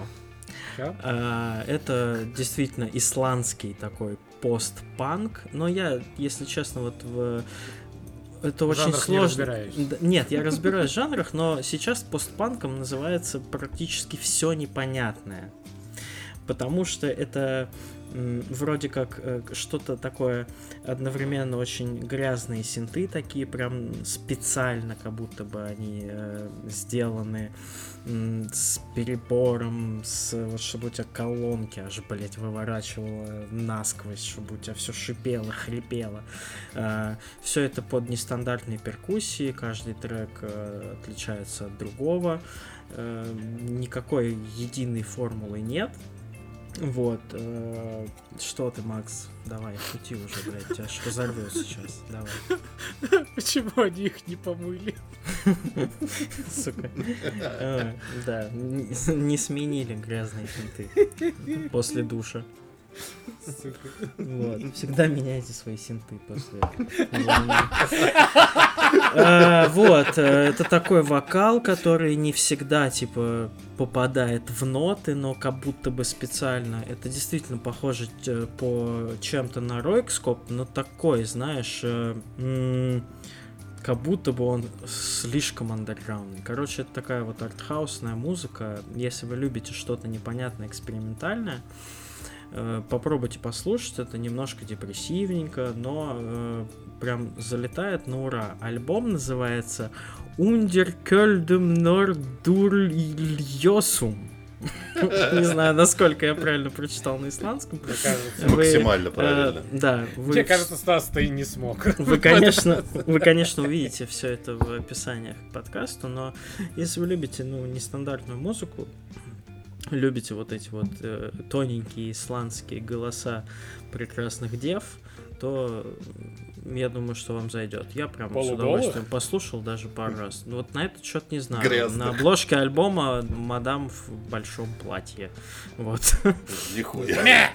Это действительно исландский такой постпанк. Но я, если честно, вот это очень сложно. Нет, я разбираюсь в жанрах, но сейчас постпанком называется практически все непонятное. Потому что это вроде как что-то такое одновременно очень грязные синты, такие прям специально, как будто бы они сделаны с перебором, вот чтобы у тебя колонки аж, блять, выворачивало насквозь, чтобы у тебя все шипело, хрипело. Все это под нестандартные перкуссии, каждый трек отличается от другого, никакой единой формулы нет. Вот, что ты, Макс, давай, шути уже, блядь, тебя ж разорвет сейчас, давай. Почему они их не помыли? Сука. Да, не сменили грязные синты после душа. Вот. Всегда меняйте свои синты после вот, это такой вокал, который не всегда, типа, попадает в ноты, но как будто бы специально. Это действительно похоже по чем-то на Ройкскоп, но такой, знаешь, как будто бы он слишком андерграундный. Короче, это такая вот артхаусная музыка. Если вы любите что-то непонятное, экспериментальное, попробуйте послушать, это немножко депрессивненько, но прям залетает на ура. Альбом называется «Undir köldum Nordurljosum». Не знаю, насколько я правильно прочитал на исландском. Максимально правильно. Да. Мне кажется, Стас, ты не смог. Вы, конечно, увидите все это в описаниях к подкасту, но если вы любите, нестандартную музыку, любите вот эти вот тоненькие исландские голоса прекрасных дев, то я думаю, что вам зайдет. Я прям с удовольствием послушал даже пару раз. Но вот на этот счет не знаю. Грязных. На обложке альбома мадам в большом платье. Вот. Нихуя.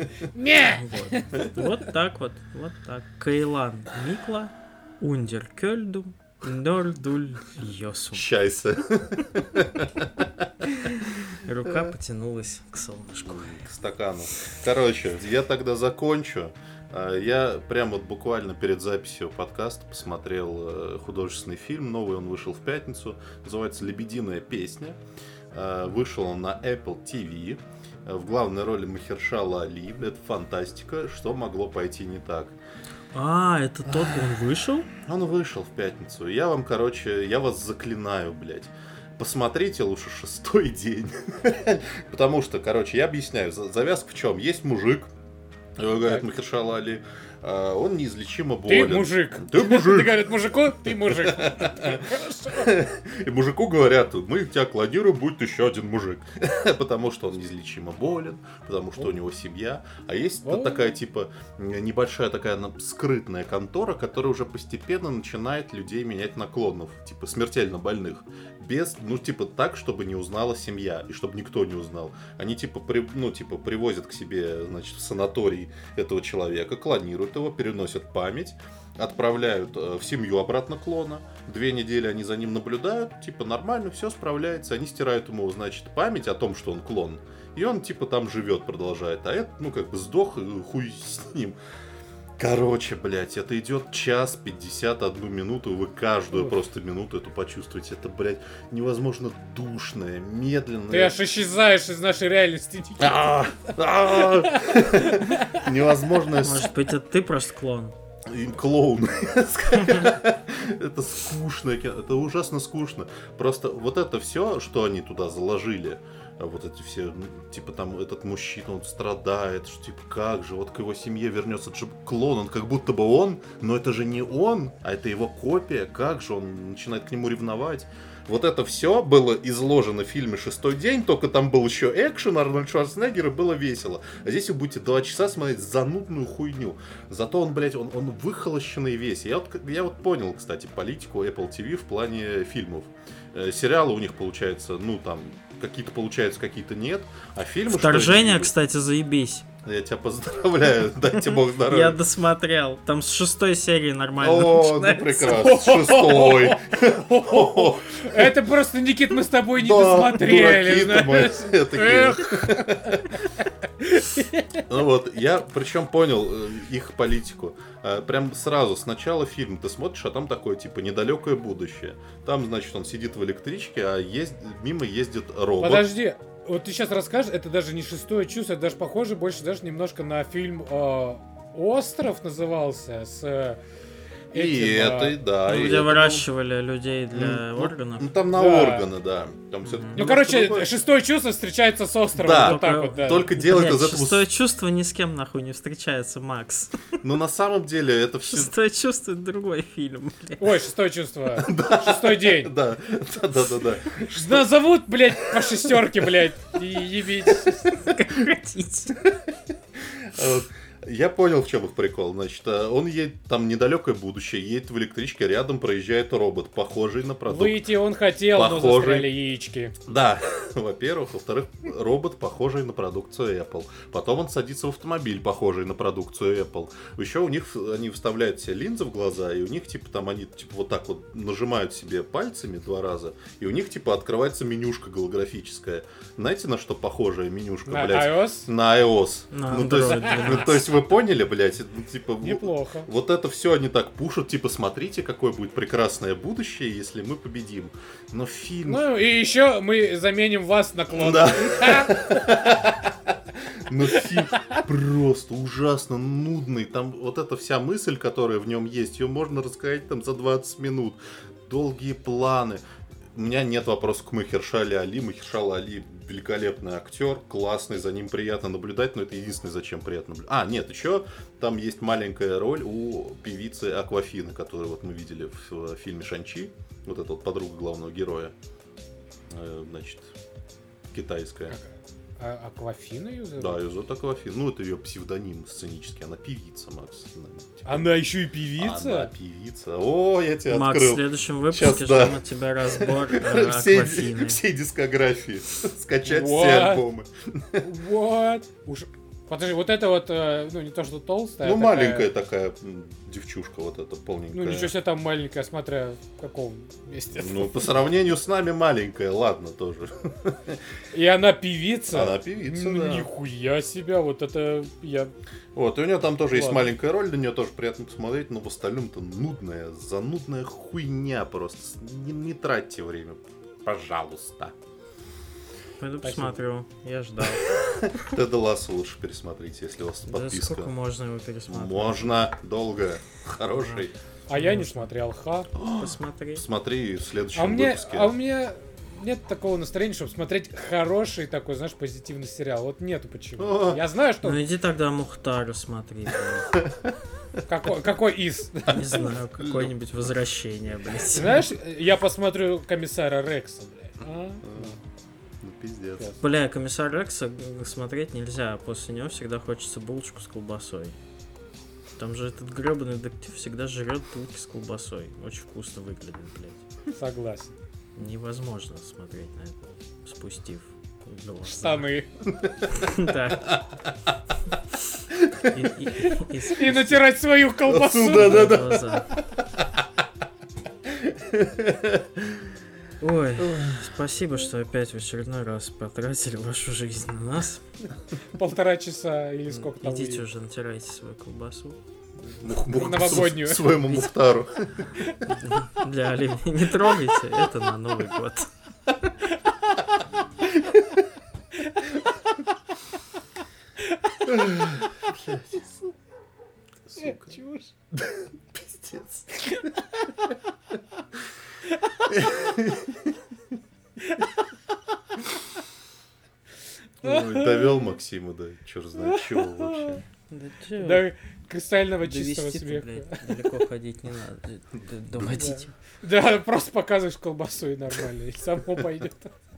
Вот так вот. Вот так. Кайлан Микла, Undir köldum Nordurljosum. Счастье. Рука потянулась к солнышку. К стакану. Короче, я тогда закончу. Я прям вот буквально перед записью подкаста посмотрел художественный фильм. Новый он вышел в пятницу. Называется «Лебединая песня». Вышел он на Apple TV. В главной роли Махершала Али. Это фантастика. Что могло пойти не так? Это тот, он вышел? Он вышел в пятницу. Я вас заклинаю, блядь. Посмотрите лучше 6-й день. Потому что, я объясняю. Завязка в чем? Есть мужик, говорит Махершала Али, он неизлечимо болен. Ты мужик. Ты мужик. Ты говорят мужику, ты мужик. И мужику говорят, мы тебя клонируем, будет еще один мужик. Потому что он неизлечимо болен, потому что у него семья. А есть вот такая, небольшая такая скрытная контора, которая уже постепенно начинает людей менять на клонов, смертельно больных. Без, так, чтобы не узнала семья, и чтобы никто не узнал. Они, привозят к себе, в санаторий этого человека, клонируют его, переносят память, отправляют в семью обратно клона. 2 недели они за ним наблюдают, нормально, все справляется. Они стирают ему, память о том, что он клон. И он, там живет, продолжает. А это, сдох, хуй с ним. Короче, блядь, это идет 1:51 минуту, вы каждую просто минуту эту почувствуете. Это, блядь, невозможно душное, медленное. Ты аж исчезаешь из нашей реальности. Невозможно. Может быть, это ты просто клон? Клоун. Это скучно, это ужасно скучно. Просто вот это все, что они туда заложили, вот эти все, этот мужчина, он страдает, что как же, вот к его семье вернется, это же клон, он как будто бы он, но это же не он, а это его копия, как же он начинает к нему ревновать. Вот это все было изложено в фильме «Шестой день», только там был еще экшен, Арнольд Шварценеггер, и было весело. А здесь вы будете 2 часа смотреть занудную хуйню. Зато он, блядь, он выхолощенный весь. Я вот понял, кстати, политику Apple TV в плане фильмов. Сериалы у них получается, ну там, какие-то получаются, какие-то нет. А фильмы... Вторжение, кстати, заебись. Я тебя поздравляю, дайте бог здоровья. Я досмотрел. Там с 6 серии нормально начинается. Ну прекрасно, с 6. Это просто, Никит, мы с тобой не досмотрели. Ну вот, я причем понял их политику. Прям сразу, сначала фильм ты смотришь, а там такое, типа, недалекое будущее. Там, значит, он сидит в электричке, а мимо ездит робот. Подожди. Вот ты сейчас расскажешь, это даже не «Шестое чувство», это даже похоже больше даже немножко на фильм «Остров» назывался, с этим... И это, да. Ну, где выращивали людей для органов. Ну, там на органы, да. Там ну, короче, «Шестое чувство» встречается с островом. Да, вот так вот, да. Только делает из этого... «Шестое чувство» ни с кем нахуй не встречается, Макс. Но на самом деле это все... «Шестое чувство» — это другой фильм, блядь. Ой, «Шестое чувство». «Шестой день». Да. Назовут, блядь, по шестерке, блядь, и ебитесь. Как хотите. Я понял, в чем их прикол. Значит, он едет, там недалекое будущее, едет в электричке, рядом проезжает робот, похожий на продукт. Выйти он хотел, но застряли яички. Да, во-первых. Во-вторых, робот, похожий на продукцию Apple. Потом он садится в автомобиль, похожий на продукцию Apple. Еще у них, они вставляют себе линзы в глаза, и у них, типа, там они, типа, вот так вот нажимают себе пальцами 2 раза, и у них, типа, открывается менюшка голографическая. Знаете, на что похожая менюшка, на блядь? iOS? На iOS. То есть вы поняли, блядь? Ну, типа, неплохо. Вот это все они так пушат, типа, смотрите, какое будет прекрасное будущее, если мы победим. Но фильм... Ну, и еще мы заменим вас на клон. Да. Но фильм просто ужасно нудный. Там вот эта вся мысль, которая в нем есть, ее можно рассказать там за 20 минут. Долгие планы. У меня нет вопросов к Махершале Али. Махершал Али великолепный актер, классный, за ним приятно наблюдать, но это единственное, зачем приятно наблюдать. А, нет, еще там есть маленькая роль у певицы Аквафины, которую вот мы видели в фильме «Шанчи». Вот эта вот подруга главного героя. Значит, китайская. Аквафина ее зовут? Да, ее зовут Аквафина. Ну, это ее псевдоним сценический. Она певица, Макс. Она еще и певица? Она певица. О, я тебя Макс, открыл. в следующем выпуске ждем от тебя разбор Аквафины. Всей дискографии. Скачать все альбомы. Вот. Подожди, вот это вот, ну не то, что толстая. Ну, маленькая такая девчушка, вот эта полненькая. Ну, ничего себе там маленькая, смотря в каком месте. Ну, по сравнению с нами маленькая, ладно, тоже. И она певица? Она певица, да. Нихуя себя, вот это я... Вот, и у нее там тоже есть маленькая роль, на нее тоже приятно посмотреть, но в остальном-то нудная, занудная хуйня просто. Не тратьте время, пожалуйста. Пойду посмотрю, я ждал. Теда Лассо лучше пересмотрите, если у вас подписка. Да сколько можно его пересмотреть? Можно, долго, хороший. А я не смотрел, Посмотри. Смотри в следующем выпуске. А у меня нет такого настроения, чтобы смотреть хороший такой, знаешь, позитивный сериал. Вот нету почему. Я знаю, что... Ну иди тогда Мухтару смотри. Какой из? Не знаю, какое-нибудь «Возвращение», блядь. Знаешь, я посмотрю «Комиссара Рекса», блядь. Пиздец. Бля, «Комиссар Рекса» смотреть нельзя, после него всегда хочется булочку с колбасой. Там же этот гребаный детектив всегда жрет булки с колбасой. Очень вкусно выглядит, блядь. Согласен. Невозможно смотреть на это, спустив глаза. Штаны. Да. И натирать свою колбасу. Да. Ой, спасибо, что опять в очередной раз потратили вашу жизнь на нас. 1,5 часа или сколько там. Идите уже, натирайте свою колбасу. Новогоднюю. Своему Мухтару. Для оленей не трогайте, это на Новый год. Сука. Чушь. Пиздец. Довел Максима, да, черт знает чего вообще. Да чё? До кристального чистого Довести-то, смеха. блядь, далеко ходить не надо. Доводить. Да, просто показываешь колбасу и нормально, и само пойдет.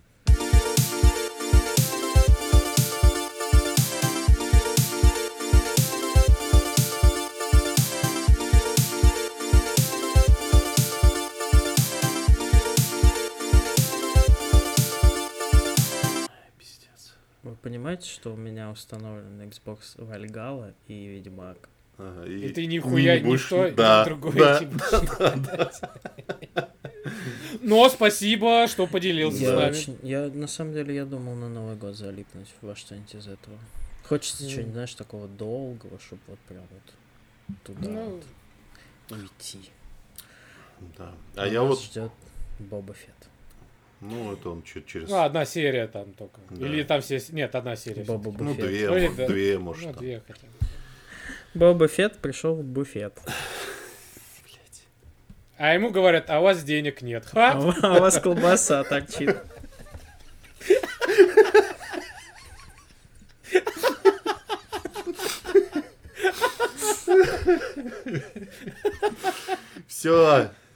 Пиздец. Вы понимаете, что у меня установлен Xbox Valhalla и Ведьмак? Ага, И ты нихуя не больше- то, ни да, другое да, типа. Но спасибо, что поделился с Я, нами. я на самом деле я думал на Новый год залипнуть во что-нибудь из этого. Хочется чего-нибудь, знаешь, такого долгого, чтобы вот прям вот туда Ну. вот уйти. Да. А я вот, ждет Боба Фетт. ну это он чуть через... Ну, одна серия там только. Да. Или там все... Нет, одна серия. Боба Ну, Буфет. две, Ой, может, да. две, может. Ну, там. две хотя бы. Боба Фетт пришел в буфет. А ему говорят, а у вас денег нет. А Ха! у вас колбаса торчит. Все,